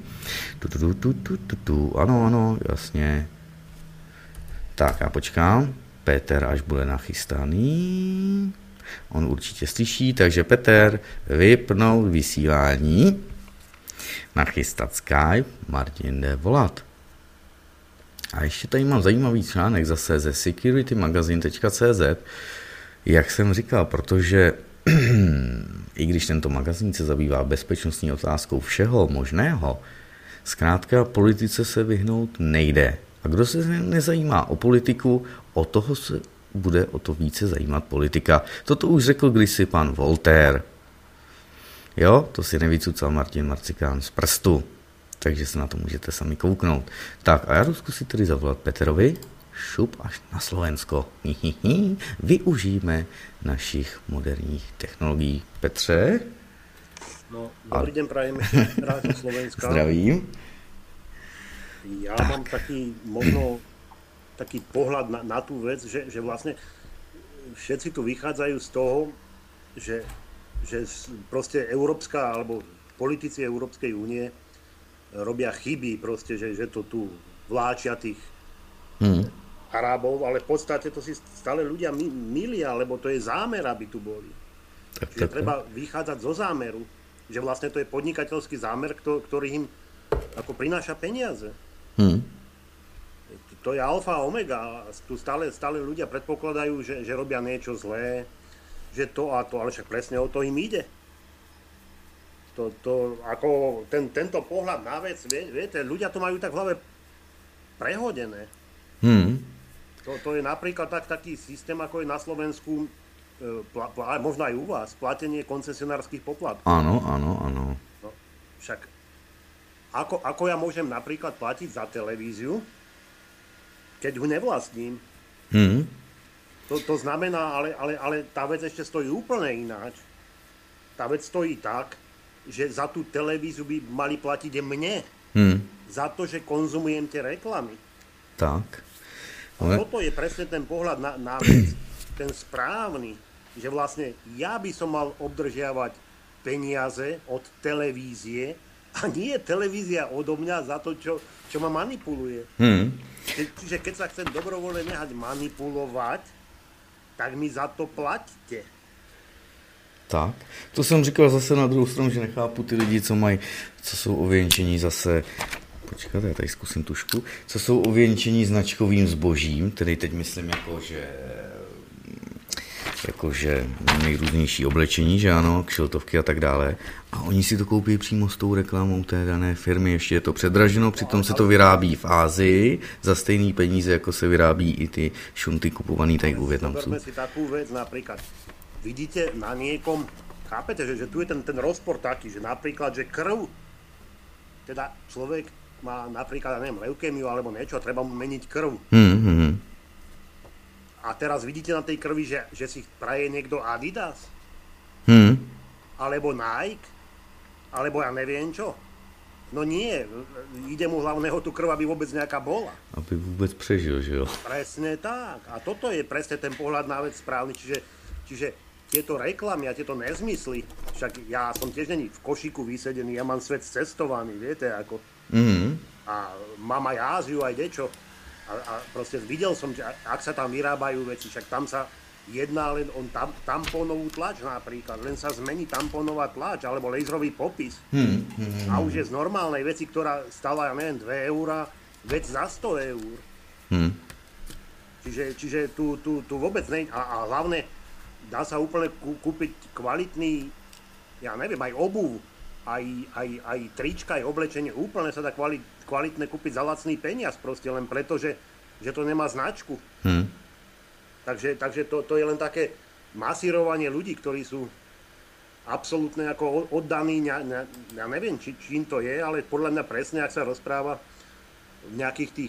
Ano, jasně. Tak, já počkám. Petr až bude nachystaný. On určitě slyší, takže Petr, vypnout vysílání. Nachystat Skype, Martin jde volat. A ještě tady mám zajímavý článek zase ze securitymagazine.cz. Jak jsem říkal, protože i když tento magazín se zabývá bezpečnostní otázkou všeho možného, zkrátka politice se vyhnout nejde. A kdo se nezajímá o politiku, o toho se bude o to více zajímat politika. Toto už řekl kdysi pan Voltaire. Jo, to si nevycucal Martin Marcikán z prstu, takže se na to můžete sami kouknout. Tak a já jdu zkusit tedy zavolat Peterovi šup až na Slovensko. Využijeme našich moderních technologií. Petře? No, dobrý deň, prajem Rádio Slovenska. Zdravím. Ja mám taký pohľad na tú vec, že vlastne všetci tu vychádzajú z toho, že proste európska, alebo politici Európskej únie robia chyby, proste, že to tu vláčia tých Arábov, ale v podstate to si stále ľudia milia, lebo to je zámer, aby tu boli. Čiže treba vychádzať zo zámeru, že vlastne to je podnikateľský zámer, ktorý im ako prináša peniaze. To je alfa a omega. Tu stále ľudia predpokladajú, že robia niečo zlé, že to a to, ale však presne o to im ide. Ako tento pohľad na vec, viete, ľudia to majú tak v hlave prehodené. To je napríklad taký systém, ako je na Slovensku, možno aj u vás, platenie koncesionárskych poplatkov. Áno. No, však ako ja môžem napríklad platiť za televíziu, keď ho nevlastním? To znamená, ale tá vec ešte stojí úplne ináč. Tá vec stojí tak, že za tú televíziu by mali platiť mne. Za to, že konzumujem tie reklamy. Tak. A toto je presne ten pohľad na vec, ten správny, že vlastne ja by som mal obdržiavať peniaze od televízie a nie televízia odo mňa za to, čo ma manipuluje. Čiže keď sa chcem dobrovoľne nehať manipulovať, tak mi za to platíte. Tak, to jsem říkal zase na druhou stranu, že nechápu ty lidi, co jsou ověnčení zase, počkejte, já tady zkusím tušku, co jsou ověnčení značkovým zbožím, tedy teď myslím jakože nejrůznější oblečení, že ano, kšiltovky a tak dále. A oni si to koupí přímo s tou reklamou té dané firmy, ještě je to předraženo, přitom se to vyrábí v Ázii za stejný peníze, jako se vyrábí i ty šunty kupovaný tady u Vietnamců. Zoberme si takú vec napríklad. Vidíte na niekom, chápete, že tu je ten rozpor taký, že napríklad, že krv, teda človek má napríklad, neviem, leukémiu alebo niečo a treba mu meniť krv. A teraz vidíte na tej krvi, že si praje niekto Adidas? Alebo Nike? Alebo ja neviem čo? No nie, ide mu hlavného tú krv, aby vôbec nejaká bola. Aby vôbec prežil, že jo? Presne tak. A toto je presne ten pohľad na vec správny. Čiže tieto reklamy a tieto nezmysly, však ja som tiež není v košíku vysedený, ja mám svet cestovaný, viete, ako. A mám aj Áziu, aj dečo. A proste videl som, že ak sa tam vyrábajú veci, však tam sa jedná len o tampónovú tlač napríklad, len sa zmení tampónová tlač, alebo laserový popis. A už je z normálnej veci, ktorá stala, ja neviem, 2 €, vec za 100 €. Čiže tu vôbec nie, a hlavne dá sa úplne kúpiť kvalitný, ja neviem, aj obuv, aj trička, aj oblečenie, úplne sa dá kvalitné kúpiť za lacný peniaz, proste len preto, že to nemá značku. Takže to je len také masírovanie ľudí, ktorí sú absolútne ako oddaní, ja neviem, čím to je, ale podľa mňa presne, ak sa rozpráva v nejakých tých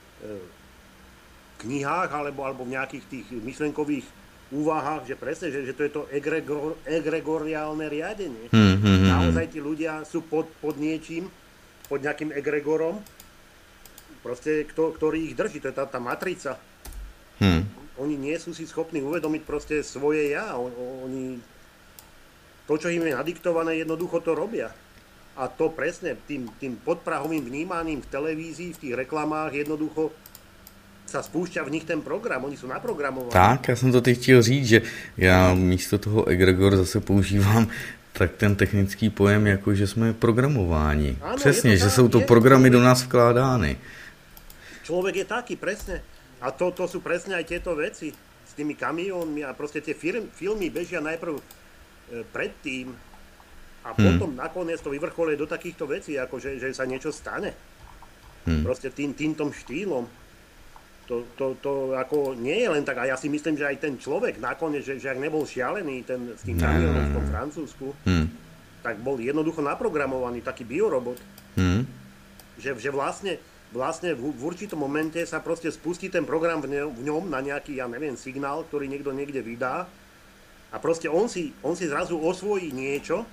knihách alebo v nejakých tých myšlenkových úvahách, že presne, že to je to egregoriálne riadenie. Naozaj tí ľudia sú pod niečím, pod nejakým egregorom, proste, ktorý ich drží. To je tá matrica. Oni nie sú si schopní uvedomiť proste svoje ja. Oni to, čo im je nadiktované, jednoducho to robia. A to presne tým podprahovým vnímaním v televízii, v tých reklamách jednoducho sa spúšťa v nich ten program, oni sú naprogramovaní. Tak, já jsem to teď chtěl říct, že já místo toho egregor zase používám tak ten technický pojem, jako že jsme programováni. Áno, přesně, že jsou to programy do nás vkládány. Človek je taký, presne. A to sú presne aj tieto veci s tými kamiónmi a proste tie filmy bežia najprv predtým a potom nakoniec to vyvrcholuje do takýchto vecí, ako že sa niečo stane. Proste týmto štýlom. To ako nie je len tak, a ja si myslím, že aj ten človek nakoniec, že ak nebol šialený s tým kamionom v tom Francúzsku, tak bol jednoducho naprogramovaný, taký biorobot. Že vlastne vlastne v určitom momente sa proste spustí ten program v ňom na nejaký, ja neviem, signál, ktorý niekto niekde vydá a proste on si zrazu osvojí niečo,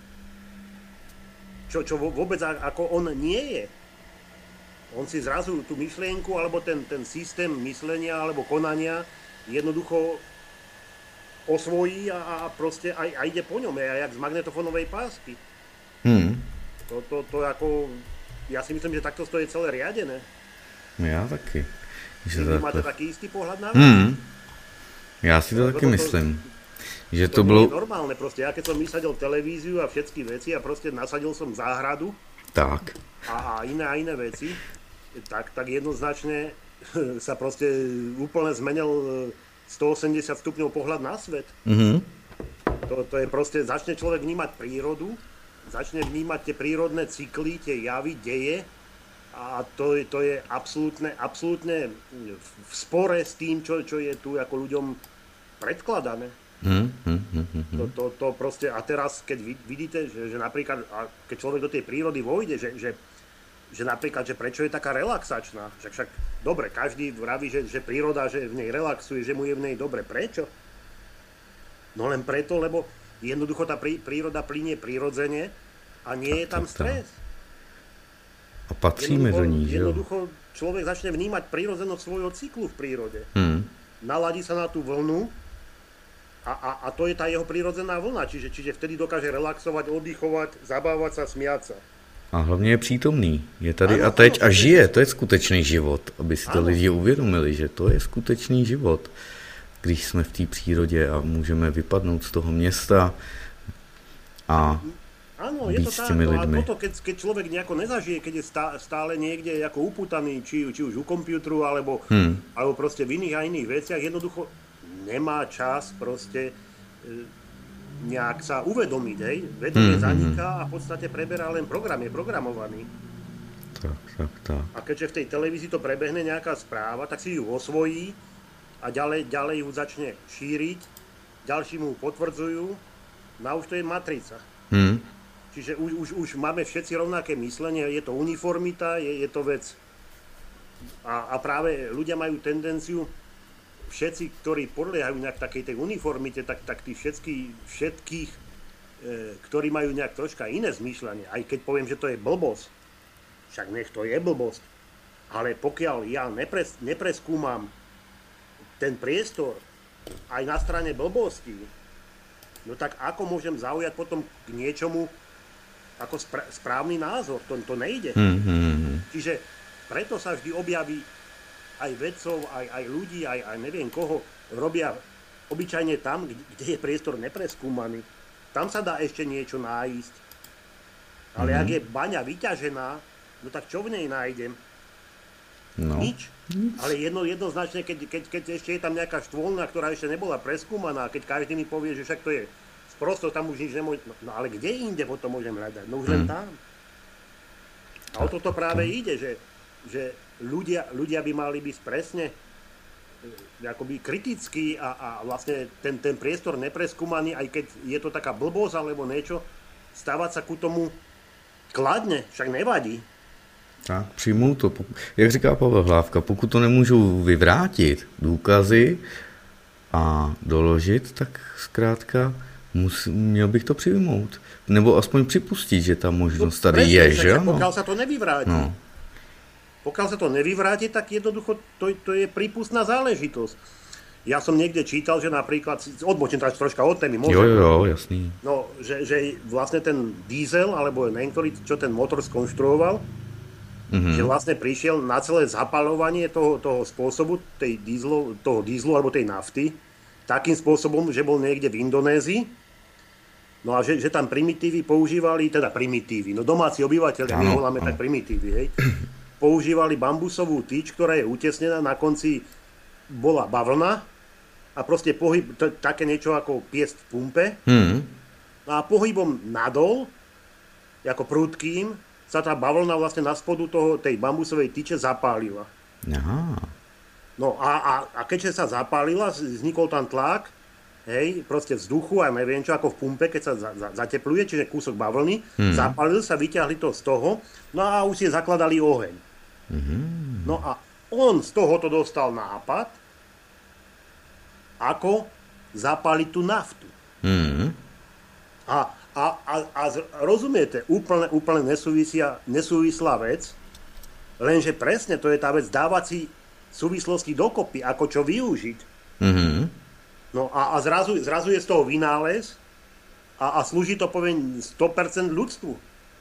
čo vôbec ako on nie je. On si zrazu tú myšlienku alebo ten systém myslenia alebo konania jednoducho osvojí a proste aj ide po ňom, jak z magnetofónovej pásky. To ako... Ja si myslím, že takto to je celé riadené. Já taky. Vy máte taký istý pohľad na vec? Já si to taky myslím. Že to bylo... je normálne proste. Ja keď som vysadil televíziu a všetky veci a proste nasadil som záhradu tak. A iné veci, tak jednoznačne sa proste úplne zmenil 180 stupňov pohľad na svet. To je proste, začne človek vnímať prírodu, začne vnímať tie prírodné cykly, tie javy, deje a to je absolútne v spore s tým, čo je tu ako ľuďom predkladané. To proste, a teraz, keď vidíte, že napríklad, keď človek do tej prírody vojde, že napríklad, že prečo je taká relaxačná, však dobre, každý vraví, že príroda, že v nej relaxuje, že mu je v nej dobre. Prečo? No len preto, lebo jednoducho tá príroda plynie prirodzene a nie je tam stres. A patříme do ní, že jo? Jednoducho človek začne vnímať prírodzenosť svojho cyklu v prírode. Naladí sa na tú vlnu a to je tá jeho prírodzená vlna. Čiže vtedy dokáže relaxovať, oddychovať, zabávať sa, smiať sa. A hlavně je přítomný. Je tady a teď a žije. To je skutečný život. Aby si to lidi uvědomili, že to je skutečný život. Když jsme v té přírodě a můžeme vypadnout z toho města a být s těmi lidmi. Áno, keď človek nejako nezažije, keď je stále niekde ako uputaný, či už u kompútru, alebo proste v iných a iných veciach, jednoducho nemá čas proste nejak sa uvedomiť, hej. Vedomie zaniká a v podstate preberá len program, je programovaný. Tak. A keďže v tej televízii to prebehne nejaká správa, tak si ju osvojí a ďalej ju začne šíriť, ďalší mu potvrdzujú, no a už to je matrica. Čiže už máme všetci rovnaké myslenie, je to uniformita, je to vec. A práve ľudia majú tendenciu, všetci, ktorí podliehajú nejak takej tej uniformite, tak tí všetkých, ktorí majú nejak troška iné zmýšľanie, aj keď poviem, že to je blbosť, však nech to je blbosť, ale pokiaľ ja nepreskúmam ten priestor aj na strane blbosti, no tak ako môžem zaujať potom k niečomu ako správny názor? To nejde. Čiže preto sa vždy objaví aj vedcov, aj ľudí, aj neviem koho, robia obyčajne tam, kde je priestor nepreskúmaný. Tam sa dá ešte niečo nájsť. Ale ak je baňa vyťažená, no tak čo v nej nájdem? No. Nič. Ale jednoznačne, keď ešte je tam nejaká štvolna, ktorá ešte nebola preskúmaná, keď každý mi povie, že však to je sprosto, tam už nič nemôže... No ale kde inde potom môžem hľadať? No už len tam. A o toto práve ide, že ľudia by mali byť presne akoby kritickí a vlastne ten priestor nepreskúmaný, aj keď je to taká blbosť alebo niečo, stávať sa ku tomu kladne, však nevadí. Tak, přijmou to. Jak říká Pavel Hlávka, pokud to nemůžu vyvrátit důkazy a doložit, tak zkrátka měl bych to přijmout. Nebo aspoň připustit, že ta možnost tady je, že ano? Pokiaľ sa to nevyvráti. No. Pokiaľ sa to nevyvráti, tak jednoducho to je prípustná záležitosť. Ja som niekde čítal, že napríklad, odbočím troška od témy, môžem? Jo, jasný. No, že vlastne ten diesel, alebo neviem, ktorý, čo ten motor skonštruoval, že vlastne prišiel na celé zapaľovanie toho spôsobu, toho dízlu alebo tej nafty, takým spôsobom, že bol niekde v Indonézii, no a že tam primitívy používali, teda primitívy, no domáci obyvateľia, my voláme tak primitívy, hej, používali bambusovú tyč, ktorá je utesnená, na konci bola bavlna a proste pohyb, také niečo ako piesť v pumpe, no a pohybom nadol, ako prudkým, sa tá bavlna vlastne na spodu tej bambusovej tyče zapálila. Aha. No a keďže sa zapálila, vznikol tam tlak, hej, proste vzduchu a neviem čo, ako v pumpe, keď sa zatepluje, čiže kúsok bavlny, zapálil sa, vyťahli to z toho, no a už si zakladali oheň. No a on z tohoto dostal nápad, ako zapáliť tú naftu. A rozumiete, úplne nesúvislá vec, lenže presne to je tá vec dávať si súvislosti dokopy, ako čo využiť. No a zrazu je z toho vynález a slúži to, poviem, 100% ľudstvu.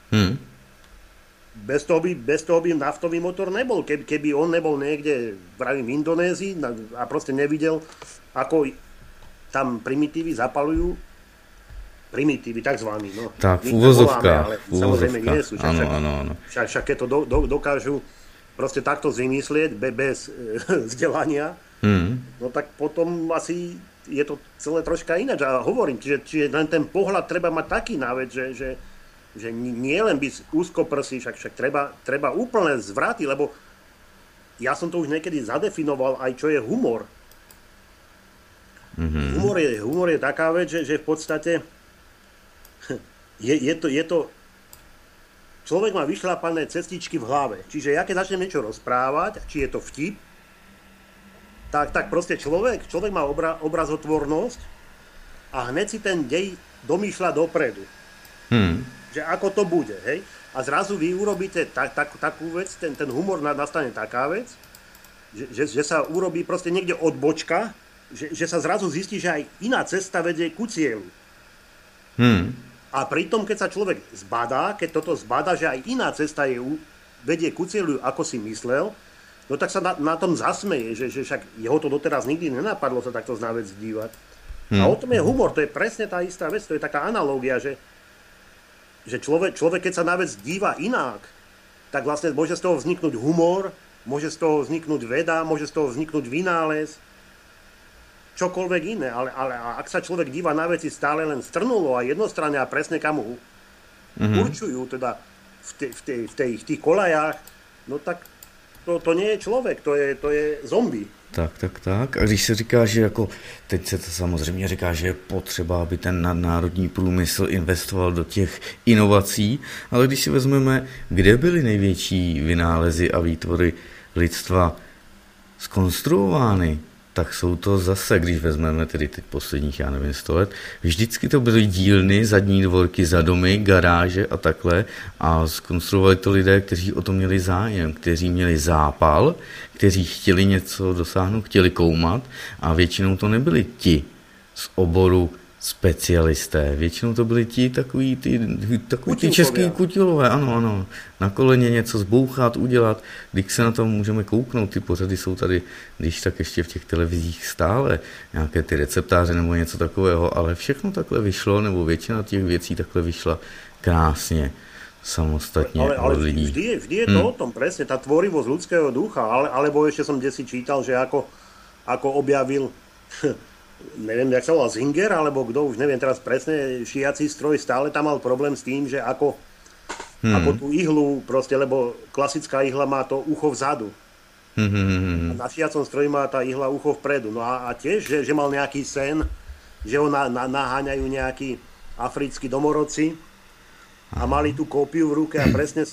Bez toho by naftový motor nebol. Keby on nebol niekde v Indonézii a proste nevidel, ako tam primitívy zapalujú, primitívy, takzvaní. No. Tak, v úvozovkách. Ale samozrejme nie sú. Áno. Však keď to dokážu proste takto vymyslieť bez vzdelania, no tak potom asi je to celé troška ináč. A hovorím, čiže len ten pohľad treba mať taký na vec, že nie len byť úzkoprsý, však treba úplne zvrátiť, lebo ja som to už niekedy zadefinoval aj čo je humor. Humor je taká vec, že v podstate je to človek má vyšľapané cestičky v hlave. Čiže ja keď začnem niečo rozprávať, či je to vtip, tak proste človek má obrazotvornosť a hneď si ten dej domýšľa dopredu. Že ako to bude, hej? A zrazu vy urobíte takú vec, ten humor nastane taká vec, že sa urobí proste niekde odbočka, že sa zrazu zistí, že aj iná cesta vedie ku cieľu. A pritom, keď sa človek zbadá, keď toto zbadá, že aj iná cesta vedie ku cieľu, ako si myslel, no tak sa na tom zasmeje, že však jeho to doteraz nikdy nenapadlo sa takto na vec dívať. A o tom je humor, to je presne tá istá vec, to je taká analógia, že človek, keď sa na vec díva inak, tak vlastne môže z toho vzniknúť humor, môže z toho vzniknúť veda, môže z toho vzniknúť vynález, čokoľvek iné, ale ak sa človek díva na veci stále len strnulo a jednostranne a presne kam určujú, teda v tých kolajách, no tak to nie je človek, to je zombie. Tak. A když se říká, že jako, teď se to samozřejmě říká, že je potřeba, aby ten nadnárodní průmysl investoval do těch inovací, ale když si vezmeme, kde byly největší vynálezy a výtvory lidstva zkonstruovány, tak jsou to zase, když vezmeme tedy teď posledních, 100 let, vždycky to byly dílny, zadní dvorky za domy, garáže a takhle a zkonstruovali to lidé, kteří o to měli zájem, kteří měli zápal, kteří chtěli něco dosáhnout, chtěli koumat a většinou to nebyli ti z oboru specialisté, většinou to byli ti takový ty český kutilové, ano, na koleně něco zbouchat, udělat, když se na to můžeme kouknout, ty pořady jsou tady, když tak ještě v těch televizích stále, nějaké ty receptáře nebo něco takového, ale všechno takhle vyšlo, nebo většina těch věcí takhle vyšla krásně, samostatně od lidí. Vždy je to o tom, presne, tá tvorivosť ľudského ducha, alebo ešte som desi čítal, že ako objavil neviem, jak sa volal Zinger, alebo kto, už neviem teraz presne, šiací stroj stále tam mal problém s tým, že ako tú ihlu, proste, lebo klasická ihla má to ucho vzadu. A na šiacom stroji má tá ihla ucho vpredu. No a tiež, že mal nejaký sen, že ho naháňajú nejakí africkí domorodci a mali tú kópiu v ruke a presne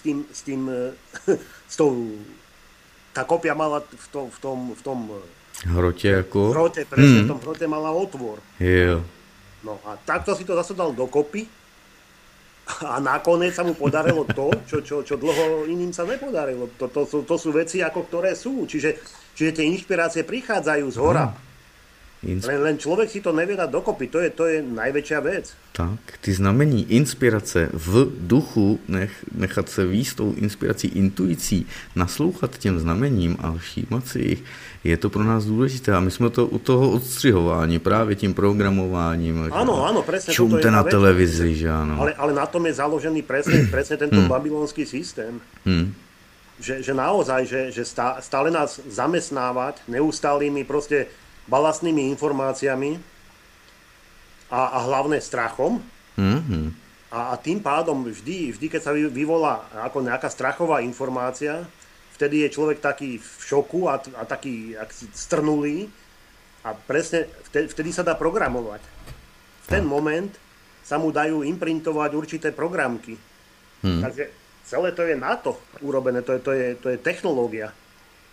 tá kópia mala v tom hrotě jako? Hrote, presne, v tom hrote mala otvor. Jo. No a takto si to zase dal dokopy a nakoniec sa mu podarilo to, čo dlho iným sa nepodarilo. To sú veci, ako ktoré sú. Čiže tie inšpirácie prichádzajú z hora. Len člověk si to nevie dať dokopy, to je najväčšia vec. Tak, ty znamení inspirace v duchu, nechat se víc tou inspirací, intuicí, naslouchat těm znamením a všímat si jich, je to pro nás důležité. A my jsme to u toho odstřihování, právě tím programováním. Áno, presne. Čumte na televizi, že áno. Ale na tom je založený presne tento babylonský systém. Že naozaj, že stále nás zamestnávať neustálými proste balastnými informáciami a hlavne strachom. A tým pádom vždy, keď sa vyvolá ako nejaká strachová informácia, vtedy je človek taký v šoku a taký strnulý a presne vtedy sa dá programovať. V ten moment sa mu dajú imprintovať určité programky. Takže celé to je na to urobené, to je technológia.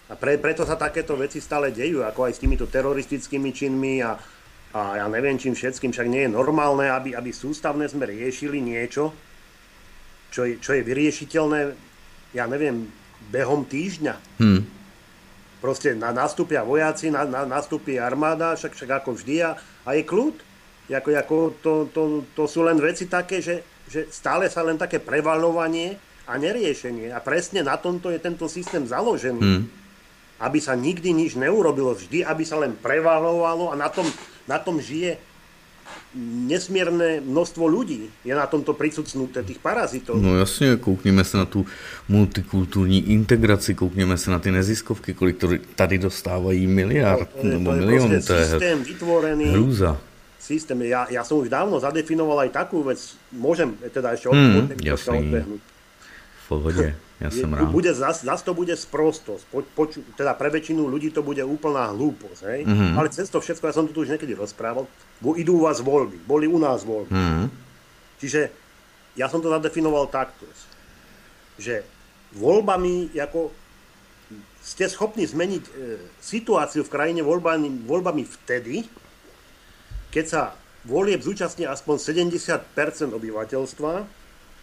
A preto sa takéto veci stále dejú, ako aj s týmito teroristickými činmi a ja neviem čím všetkým, však nie je normálne, aby sústavne sme riešili niečo, čo je vyriešiteľné, ja neviem, behom týždňa. Proste nastúpia vojaci, nastúpi armáda, však ako vždy a je kľud. To sú len veci také, že stále sa len také prevaľovanie a neriešenie. A presne na tomto je tento systém založený. Aby sa nikdy nič neurobilo, vždy, aby sa len prevaľovalo a na tom žije nesmierne množstvo ľudí. Je na tomto pricucnuté tých parazitov. No jasně, koukněme se na tu multikulturní integraci, koukněme se na ty neziskovky, kolik tady dostávají miliard nebo milion. To je systém vytvorený. Hrúza. Systém. Ja som už dávno zadefinoval aj takú vec. Môžem teda ešte odbehnúť. V pohodě, ja som rád. Zas to bude sprostosť. Teda pre väčšinu ľudí to bude úplná hlúposť. Hej? Ale cez to všetko, ja som to tu už niekedy rozprával, idú u vás voľby. Boli u nás voľby. Čiže ja som to zadefinoval takto, že voľbami ste schopní zmeniť situáciu v krajine voľbami vtedy, keď sa volieb zúčastní aspoň 70% obyvateľstva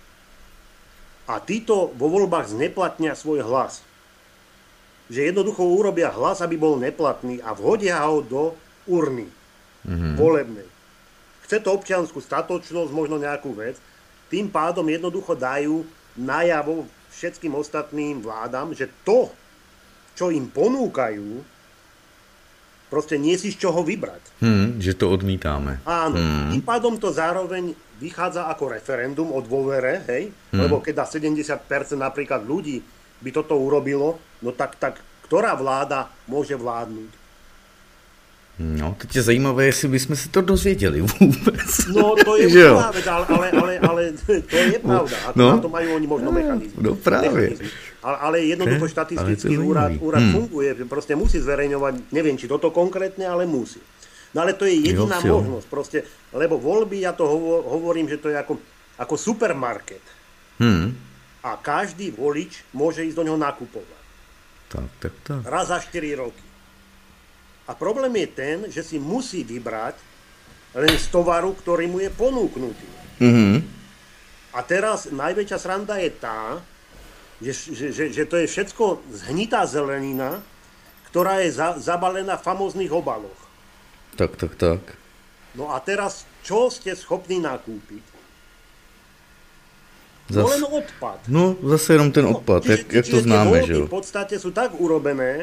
a títo vo voľbách zneplatnia svoj hlas. Že jednoducho urobia hlas, aby bol neplatný a vhodia ho do urny volebnej. Chce to občiansku statočnosť, možno nejakú vec. Tým pádom jednoducho dajú najavo všetkým ostatným vládam, že to, čo im ponúkajú, proste nie si z čoho vybrať. Že to odmítáme. Áno. Tým pádom to zároveň vychádza ako referendum o dôvere, hej? Lebo keď 70% napríklad ľudí by toto urobilo, no tak ktorá vláda môže vládnuť? No, teď je zajímavé, jestli bychom si to dozvěděli vůbec. No, to je pravda, ale to je pravda. Na to majú oni možno mechanizmy. No právě. Ale jednoducho štatistický úrad funguje, proste musí zverejňovať, neviem, či toto konkrétne, ale musí. No ale to je jediná možnosť, proste, lebo voľby, ja to hovorím, že to je ako supermarket. A každý volič môže ísť do neho nakupovať. Tak. Raz za 4 roky. A problém je ten, že si musí vybrať len z tovaru, ktorý mu je ponúknutý. A teraz najväčšia sranda je tá, že to je všetko zhnitá zelenina, ktorá je zabalená v famóznych obaloch. Tak. No a teraz, čo ste schopní nakúpiť? No len odpad. No, zase jenom ten odpad, jak to známe, že jo? V podstate sú tak urobené,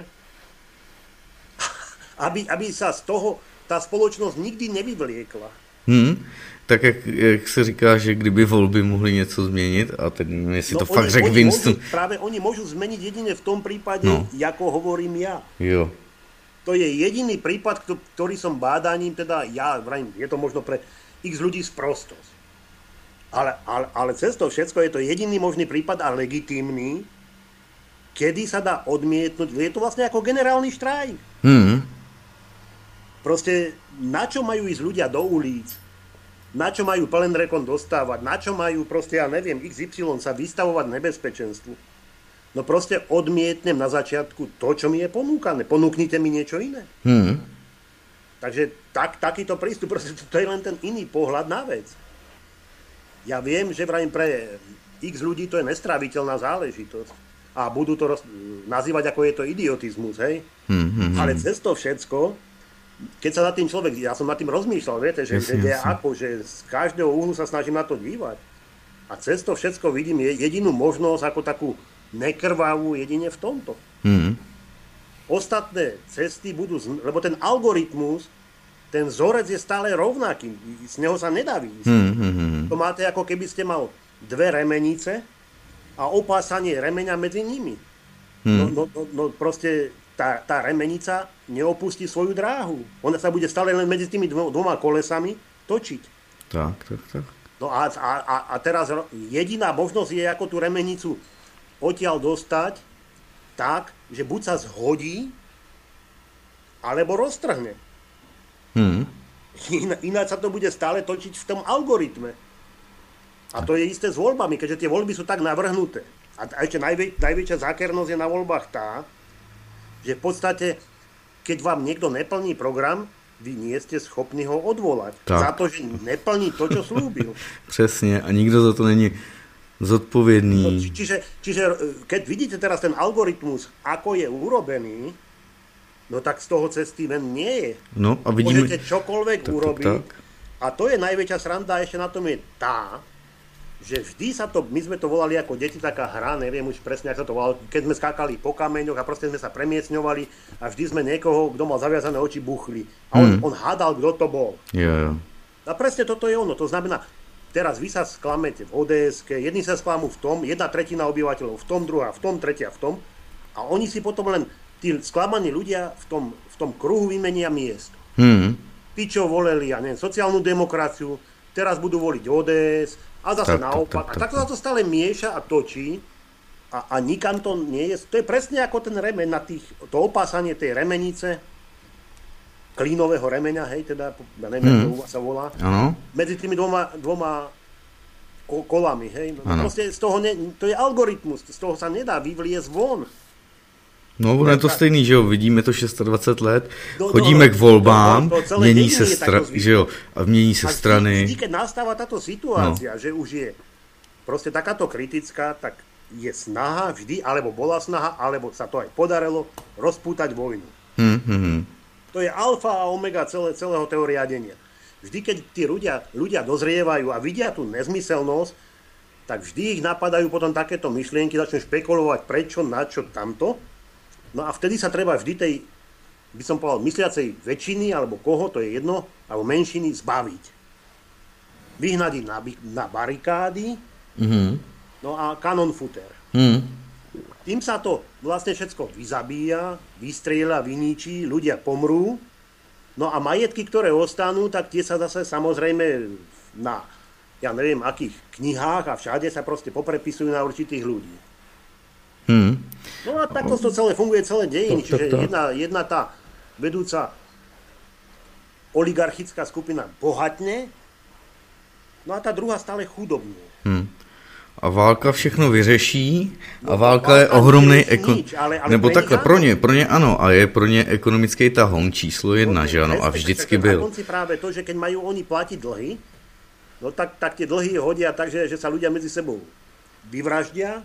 aby sa z toho tá spoločnosť nikdy nevyvliekla. Tak jak se říká, že kdyby volby mohly něco změnit, a teď jestli to fakt řekl Winston. Práve oni môžu zmeniť jedine v tom prípade, ako hovorím ja. Jo. To je jediný prípad, ktorý som bádaním, teda ja vrajím, je to možno pre x ľudí sprostosť. Ale cez to všetko je to jediný možný prípad a legitímny, kedy sa dá odmietnúť. Je to vlastne ako generálny štrajk. Proste na čo majú ísť ľudia do ulic? Na čo majú plný rekon dostávať? Na čo majú proste, ja neviem, XY sa vystavovať nebezpečenstvu? No proste odmietnem na začiatku to, čo mi je ponúkané. Ponúknite mi niečo iné. Takže takýto prístup, proste to je len ten iný pohľad na vec. Ja viem, že vrajím pre x ľudí to je nestráviteľná záležitosť. A budú to nazývať, ako je to idiotizmus, hej? Ale cez to všetko, keď sa nad tým človek, ja som nad tým rozmýšľal, viete, že z každého úhlu sa snažím na to dívať. A cez to všetko vidím jedinú možnosť ako takú nekrvavú jedine v tomto. Ostatné cesty budú, lebo ten algoritmus, ten vzorec je stále rovnaký, z neho sa nedá výjsť. To máte ako keby ste mal dve remenice a opásanie remeňa medzi nimi. No proste tá remenica neopustí svoju dráhu. Ona sa bude stále len medzi tými dvoma kolesami točiť. Tak. No a teraz jediná možnosť je, ako tú remenicu odtiaľ dostať tak, že buď sa zhodí, alebo roztrhne. Ináč sa to bude stále točiť v tom algoritme. A to je isté s voľbami, keďže tie voľby sú tak navrhnuté. A ešte najväčšia zákernosť je na voľbách tá, Že v podstate, keď vám niekto neplní program, vy nie ste schopní ho odvolať. Tak. Za to, že neplní to, čo slúbil. Přesně, a nikdo za to není zodpovědný. No, čiže keď vidíte teraz ten algoritmus, ako je urobený, no tak z toho cesty ven nie je. No a vidíme... Môžete čokoľvek urobiť. Tak. A to je najväčšia sranda, ešte na tom je tá, že vždy sa to, my sme to volali ako deti, taká hra, neviem už presne, ako sa to volalo, keď sme skákali po kameňoch a proste sme sa premiesňovali a vždy sme niekoho, kto mal zaviazané oči, buchli. A on hádal, kto to bol. Jo. A presne toto je ono. To znamená, teraz vy sa sklamete v ODS-ke, jedni sa sklamú v tom, 1/3 obyvateľov v tom, druhá v tom, tretia v tom. A oni si potom len, tí sklamaní ľudia v tom kruhu vymenia miesto. Tí, čo voleli, ja neviem, sociálnu demokraciu, teraz budú voliť ODS a zase naopak. A takto sa to stále mieša a točí a nikam to nie je. To je presne ako ten remeň na to opásanie tej remenice, klínového remeňa, hej, teda, ja neviem, ako sa volá, medzi tými dvoma kolami, hej. No, proste z toho to je algoritmus, z toho sa nedá vyvliesť von. No, ono je to stejný, že jo, vidíme to 26 let, chodíme k volbám, mění se mění se strany. Vždy, keď nastáva táto situácia, že už je proste takáto kritická, tak je snaha vždy, alebo bola snaha, alebo sa to aj podarilo, rozpútať vojnu. To je alfa a omega celého toho riadenia. Vždy, keď tí ľudia dozrievajú a vidia tú nezmyselnosť, tak vždy ich napadajú potom takéto myšlienky, začnú špekulovať prečo, na čo, tamto. No a vtedy sa treba vždy tej, by som povedal, mysliacej väčšiny, alebo koho, to je jedno, alebo menšiny zbaviť. Vyhnať ich na barikády, no a kanonfuter. Tým sa to vlastne všetko vyzabíja, vystrieľa, vyničí, ľudia pomrú, no a majetky, ktoré ostanú, tak tie sa zase samozrejme na, ja neviem, akých knihách a všade sa proste poprepisujú na určitých ľudí. No a takto to celé funguje, celé dejiny, čiže jedna tá vedúca oligarchická skupina bohatne, no a tá druhá stále chudobne. A válka všechno vyřeší a válka je ohromný nebo takhle pro ně ano, a je pro ně ekonomický tahon číslo 1, že ano, a vždycky byl. Na konci práve to, že keď majú oni platiť dlhy, no tak tie dlhy hodia tak, že sa ľudia medzi sebou vyvraždia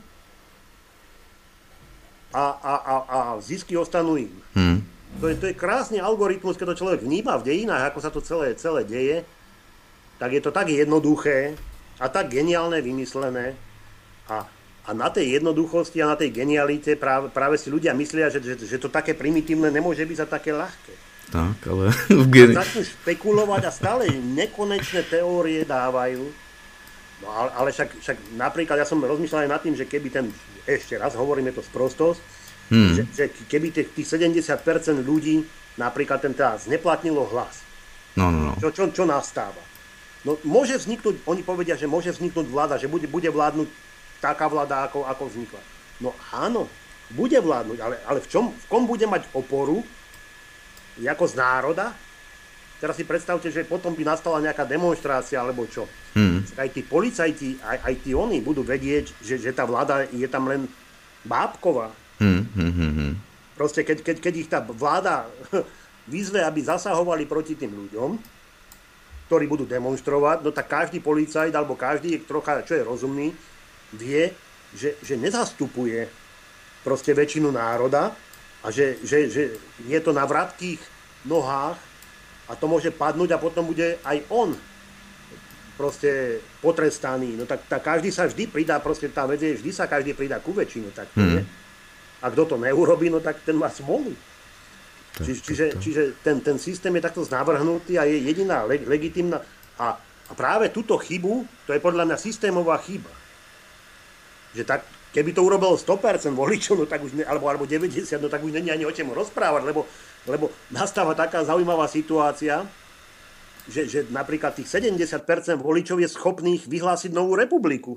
a zisky ostanú im. To je krásny algoritmus, keď to človek vníma v dejinách, ako sa to celé deje, tak je to tak jednoduché a tak geniálne vymyslené a na tej jednoduchosti a na tej genialite práve si ľudia myslia, že to také primitívne nemôže byť za také ľahké. Tak, ale... Začnú špekulovať a stále nekonečné teórie dávajú. No ale však napríklad ja som rozmýšľal aj nad tým, že keby ešte raz hovoríme to sprostosť, že keby tých 70% ľudí napríklad zneplatnilo hlas. No. Čo nastáva? No môže vzniknúť, oni povedia, že môže vzniknúť vláda, že bude vládnuť taká vláda, ako vznikla. No áno, bude vládnuť, ale v kom bude mať oporu, ako z národa? Teraz si predstavte, že potom by nastala nejaká demonštrácia, alebo čo. Aj tí policajti, aj tí oni budú vedieť, že tá vláda je tam len bábková. Proste keď ich tá vláda vyzve, aby zasahovali proti tým ľuďom, ktorí budú demonštrovať, no tak každý policajt, alebo každý trocha, čo je rozumný, vie, že nezastupuje proste väčšinu národa a že je to na vratkých nohách a to môže padnúť a potom bude aj on proste potrestaný. No tak každý sa vždy pridá, proste tá vec je, vždy sa každý pridá ku väčšine, tak to je. A kto to neurobí, no tak ten má smolu. Čiže ten systém je takto znavrhnutý a je jediná legitímna. A práve túto chybu, to je podľa mňa systémová chyba. Že tak, keby to urobilo 100% voličov, no tak už alebo 90%, no tak už není ani o čom rozprávať, lebo nastáva taká zaujímavá situácia, že napríklad tých 70% voličov je schopných vyhlásiť novú republiku.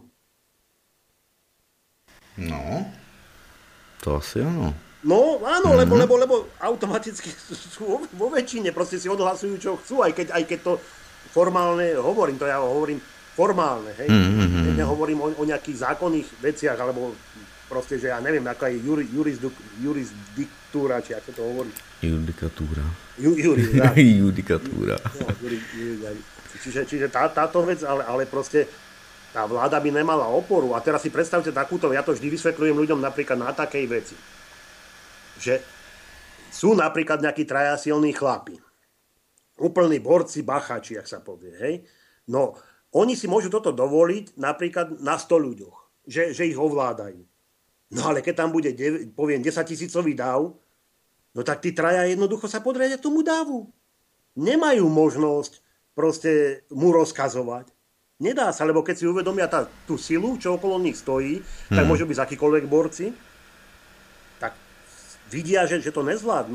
No, to asi áno. No áno, lebo automaticky sú vo väčšine, proste si odhlasujú, čo chcú, aj keď to formálne hovorím, to ja hovorím formálne, hej. Nehovorím o nejakých zákonných veciach, alebo proste, že ja neviem, aká je jurisdiktúra, či ako to hovorí. Judikatúra. Judikatúra. No, čiže táto vec, ale proste tá vláda by nemala oporu. A teraz si predstavte takúto, ja to vždy vysvetľujem ľuďom napríklad na takej veci, že sú napríklad nejakí traja silní chlapi, úplní borci, bachači, jak sa povie, hej. No, oni si môžu toto dovoliť napríklad na 100 ľuďoch, že ich ovládajú. No ale keď tam bude, poviem, 10 000-ový dáv, no tak tí traja jednoducho sa podriadia tomu dávu. Nemajú možnosť proste mu rozkazovať. Nedá sa, lebo keď si uvedomia tú silu, čo okolo nich stojí, tak môžu byť akýkoľvek borci, tak vidia, že to nezvládnu.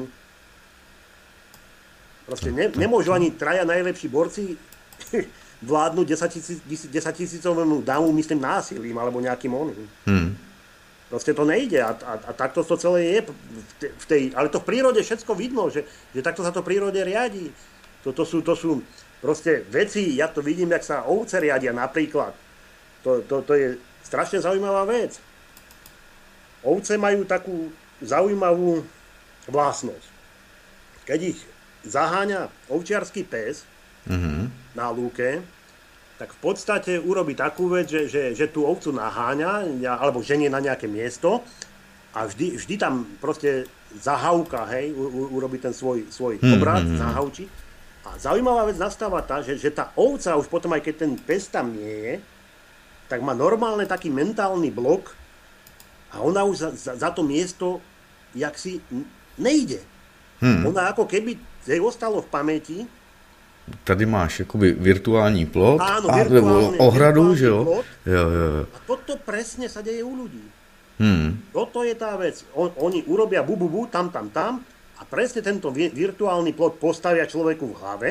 Proste nemôžu ani traja najlepší borci vládnuť 10 000-ovému dámu, myslím, násilím alebo nejakým oným. Proste to nejde a takto to celé je v tej, ale to v prírode všetko vidno, že takto sa to v prírode riadi. To sú proste veci, ja to vidím, jak sa ovce riadia napríklad. To je strašne zaujímavá vec. Ovce majú takú zaujímavú vlastnosť. Keď ich zaháňa ovčiarsky pes na lúke, tak v podstate urobí takú vec, že tú ovcu naháňa alebo ženie na nejaké miesto a vždy tam proste zahauka, hej, urobí ten svoj obrat, zahaučí. A zaujímavá vec nastáva tá, že tá ovca už potom, aj keď ten pes tam nie je, tak má normálne taký mentálny blok a ona už za to miesto jaksi nejde. Ona ako keby jej ostalo v pamäti. Tady máš jakoby virtuální plot, áno, ohradu, že jo? Jo. A toto presne sa deje u ľudí. Toto je tá vec. Oni urobia bu, tam a presne tento virtuálny plot postavia človeku v hlave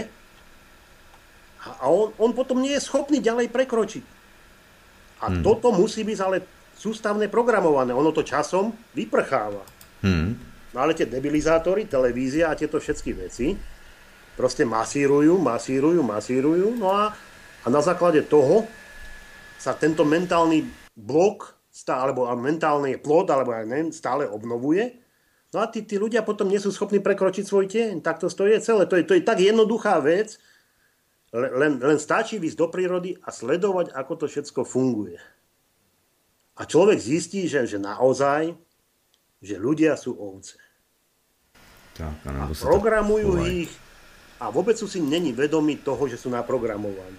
a on potom nie je schopný ďalej prekročiť. A toto musí byť ale sústavne programované. Ono to časom vyprcháva. No ale tie debilizátory, televízia a tieto všetky veci proste masírujú, no a na základe toho sa tento mentálny blok, alebo mentálny plod, alebo ja neviem, stále obnovuje. No a tí ľudia potom nie sú schopní prekročiť svoj tieň. Tak to je celé. To je tak jednoduchá vec, len stačí ísť do prírody a sledovať, ako to všetko funguje. A človek zistí, že naozaj, že ľudia sú ovce. Tak, a programujú ich a vôbec sú si není vedomí toho, že sú naprogramovaní.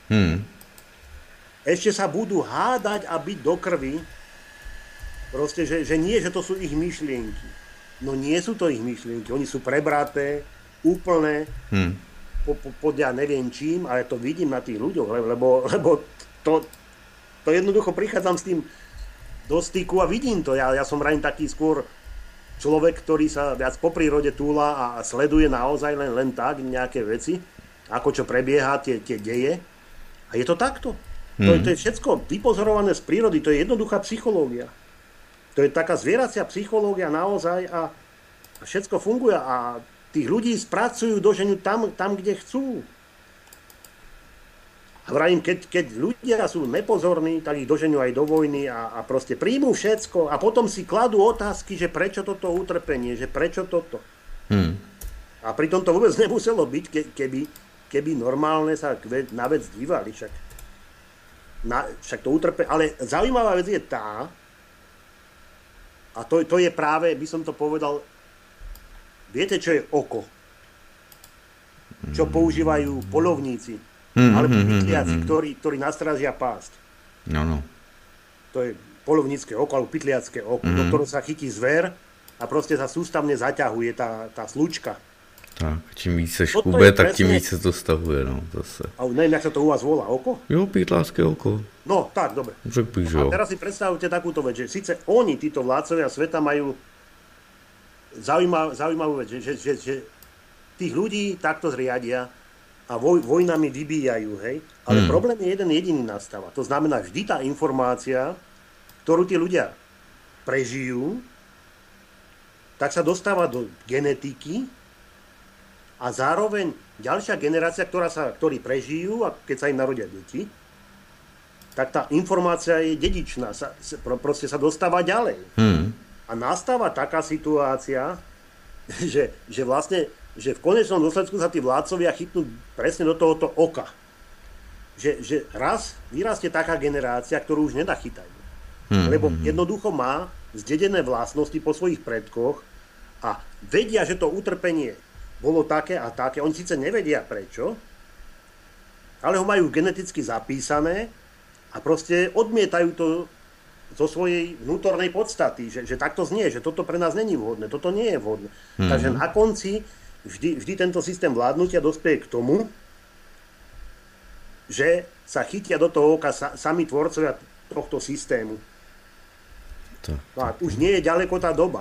Ešte sa budú hádať a byť do krvi. Proste, že nie, že to sú ich myšlienky. No nie sú to ich myšlienky. Oni sú prebraté, úplné, pod ja neviem čím, ale to vidím na tých ľuďoch, lebo to jednoducho prichádzam s tým do styku a vidím to. Ja som rád taký skôr človek, ktorý sa viac po prírode túla a sleduje naozaj len tak nejaké veci, ako čo prebieha, tie deje. A je to takto. To je všetko vypozorované z prírody, to je jednoduchá psychológia. To je taká zvieracia psychológia naozaj a všetko funguje a tých ľudí spracujú, doženú tam, kde chcú. A vravím, keď ľudia sú nepozorní, tak ich doženú aj do vojny a proste príjmú všetko a potom si kladú otázky, že prečo toto utrpenie, že prečo toto. A pritom to vôbec nemuselo byť, keby normálne sa na vec dívali. Však to utrpenie. Ale zaujímavá vec je tá, a to je práve, by som to povedal, viete, čo je oko? Čo používajú poľovníci? Alebo pytliaci, ktorí nastražia pásť. No. To je poľovnícke oko, alebo pytliacké oko, do ktorého sa chytí zver a proste sa sústavne zaťahuje tá slučka. Tak, čím víc se škube, tak tím víc se to stavuje, no, zase. A neviem, jak sa to u vás volá, oko? Jo, pytlácké oko. No, tak, dobre. A teraz si predstavte takúto vec, že síce oni, títo vládcovia sveta, majú zaujímavú vec, že tých ľudí takto zriadia a vojnami vybíjajú, hej? Ale problém je jeden jediný nastáva. To znamená, vždy tá informácia, ktorú tí ľudia prežijú, tak sa dostáva do genetiky a zároveň ďalšia generácia, ktorí prežijú a keď sa im narodia deti, tak tá informácia je dedičná, proste sa dostáva ďalej. A nastáva taká situácia, že vlastne, že v konečnom dôsledku sa tí vládcovia chytnú presne do tohoto oka. Že raz vyrastie taká generácia, ktorú už nedachytajú. Lebo jednoducho má zdedené vlastnosti po svojich predkoch a vedia, že to utrpenie bolo také a také. Oni síce nevedia prečo, ale ho majú geneticky zapísané a proste odmietajú to zo svojej vnútornej podstaty, že takto znie, že toto pre nás není vhodné, toto nie je vhodné. Takže na konci vždy tento systém vládnutia dospeje k tomu, že sa chytia do toho oka sami tvorcovia tohto systému. No a už nie je ďaleko tá doba.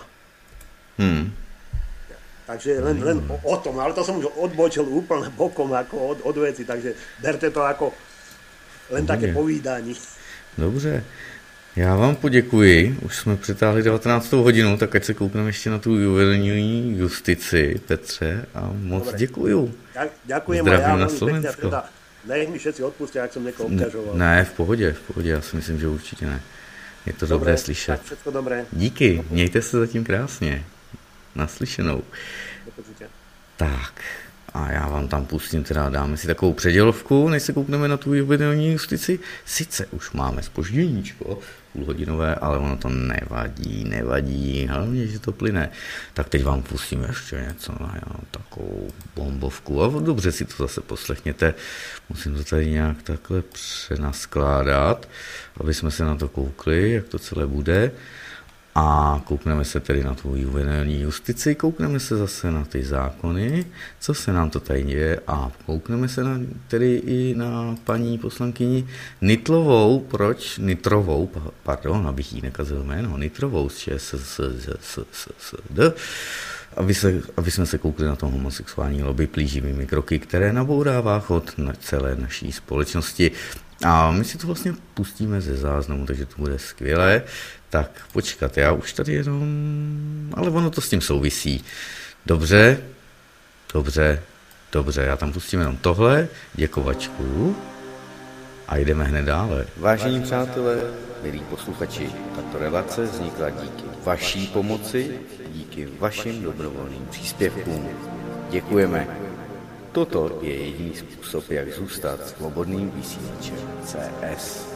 Takže len o tom, ale to som už odbočil úplne bokom ako od veci, takže berte to ako len také povídání. Dobře, já vám poděkuji, už jsme přetáhli 19. hodinu, tak ať se koukneme ještě na tu juvenilní justici, Petře, a moc děkuju. Ďakujem a ja veľmi pekne, teda nech mi všetci odpustia, ak som niekoho obťažoval. Ne, v pohodě, já si myslím, že určitě ne. Je to dobré slyšet. Tak všetko dobré. Díky, mějte se zatím krásně. Naslyšenou. Tak, a já vám tam pustím, teda dáme si takovou předělovku, než se koukneme na tu juvenilní justici. Sice už máme zpožděníčko půlhodinové, ale ono to nevadí, hlavně, že to plyne. Tak teď vám pustím ještě něco na takovou bombovku a dobře si to zase poslechněte. Musím to tady nějak takhle přenaskládat, aby jsme se na to koukli, jak to celé bude. A koukneme se tedy na tu juvenilní justici, koukneme se zase na ty zákony, co se nám to tady děje a koukneme se tedy i na paní poslankyni Nitrovou, abych jí nekazil jméno, Nitrovou z ČSSD, aby jsme se koukli na tom homosexuální lobby plíživými kroky, které nabourává chod na celé naší společnosti. A my si to vlastně pustíme ze záznamu, takže to bude skvělé. Tak počkat, já už tady jenom... Ale ono to s tím souvisí. Dobře, já tam pustím jenom tohle, děkovačku a jdeme hned dále. Vážení přátelé, milí posluchači, tato relace vznikla díky vaší pomoci, díky vašim dobrovolným příspěvkům. Děkujeme. Toto je jediný způsob, jak zůstat svobodným vysílačem CS.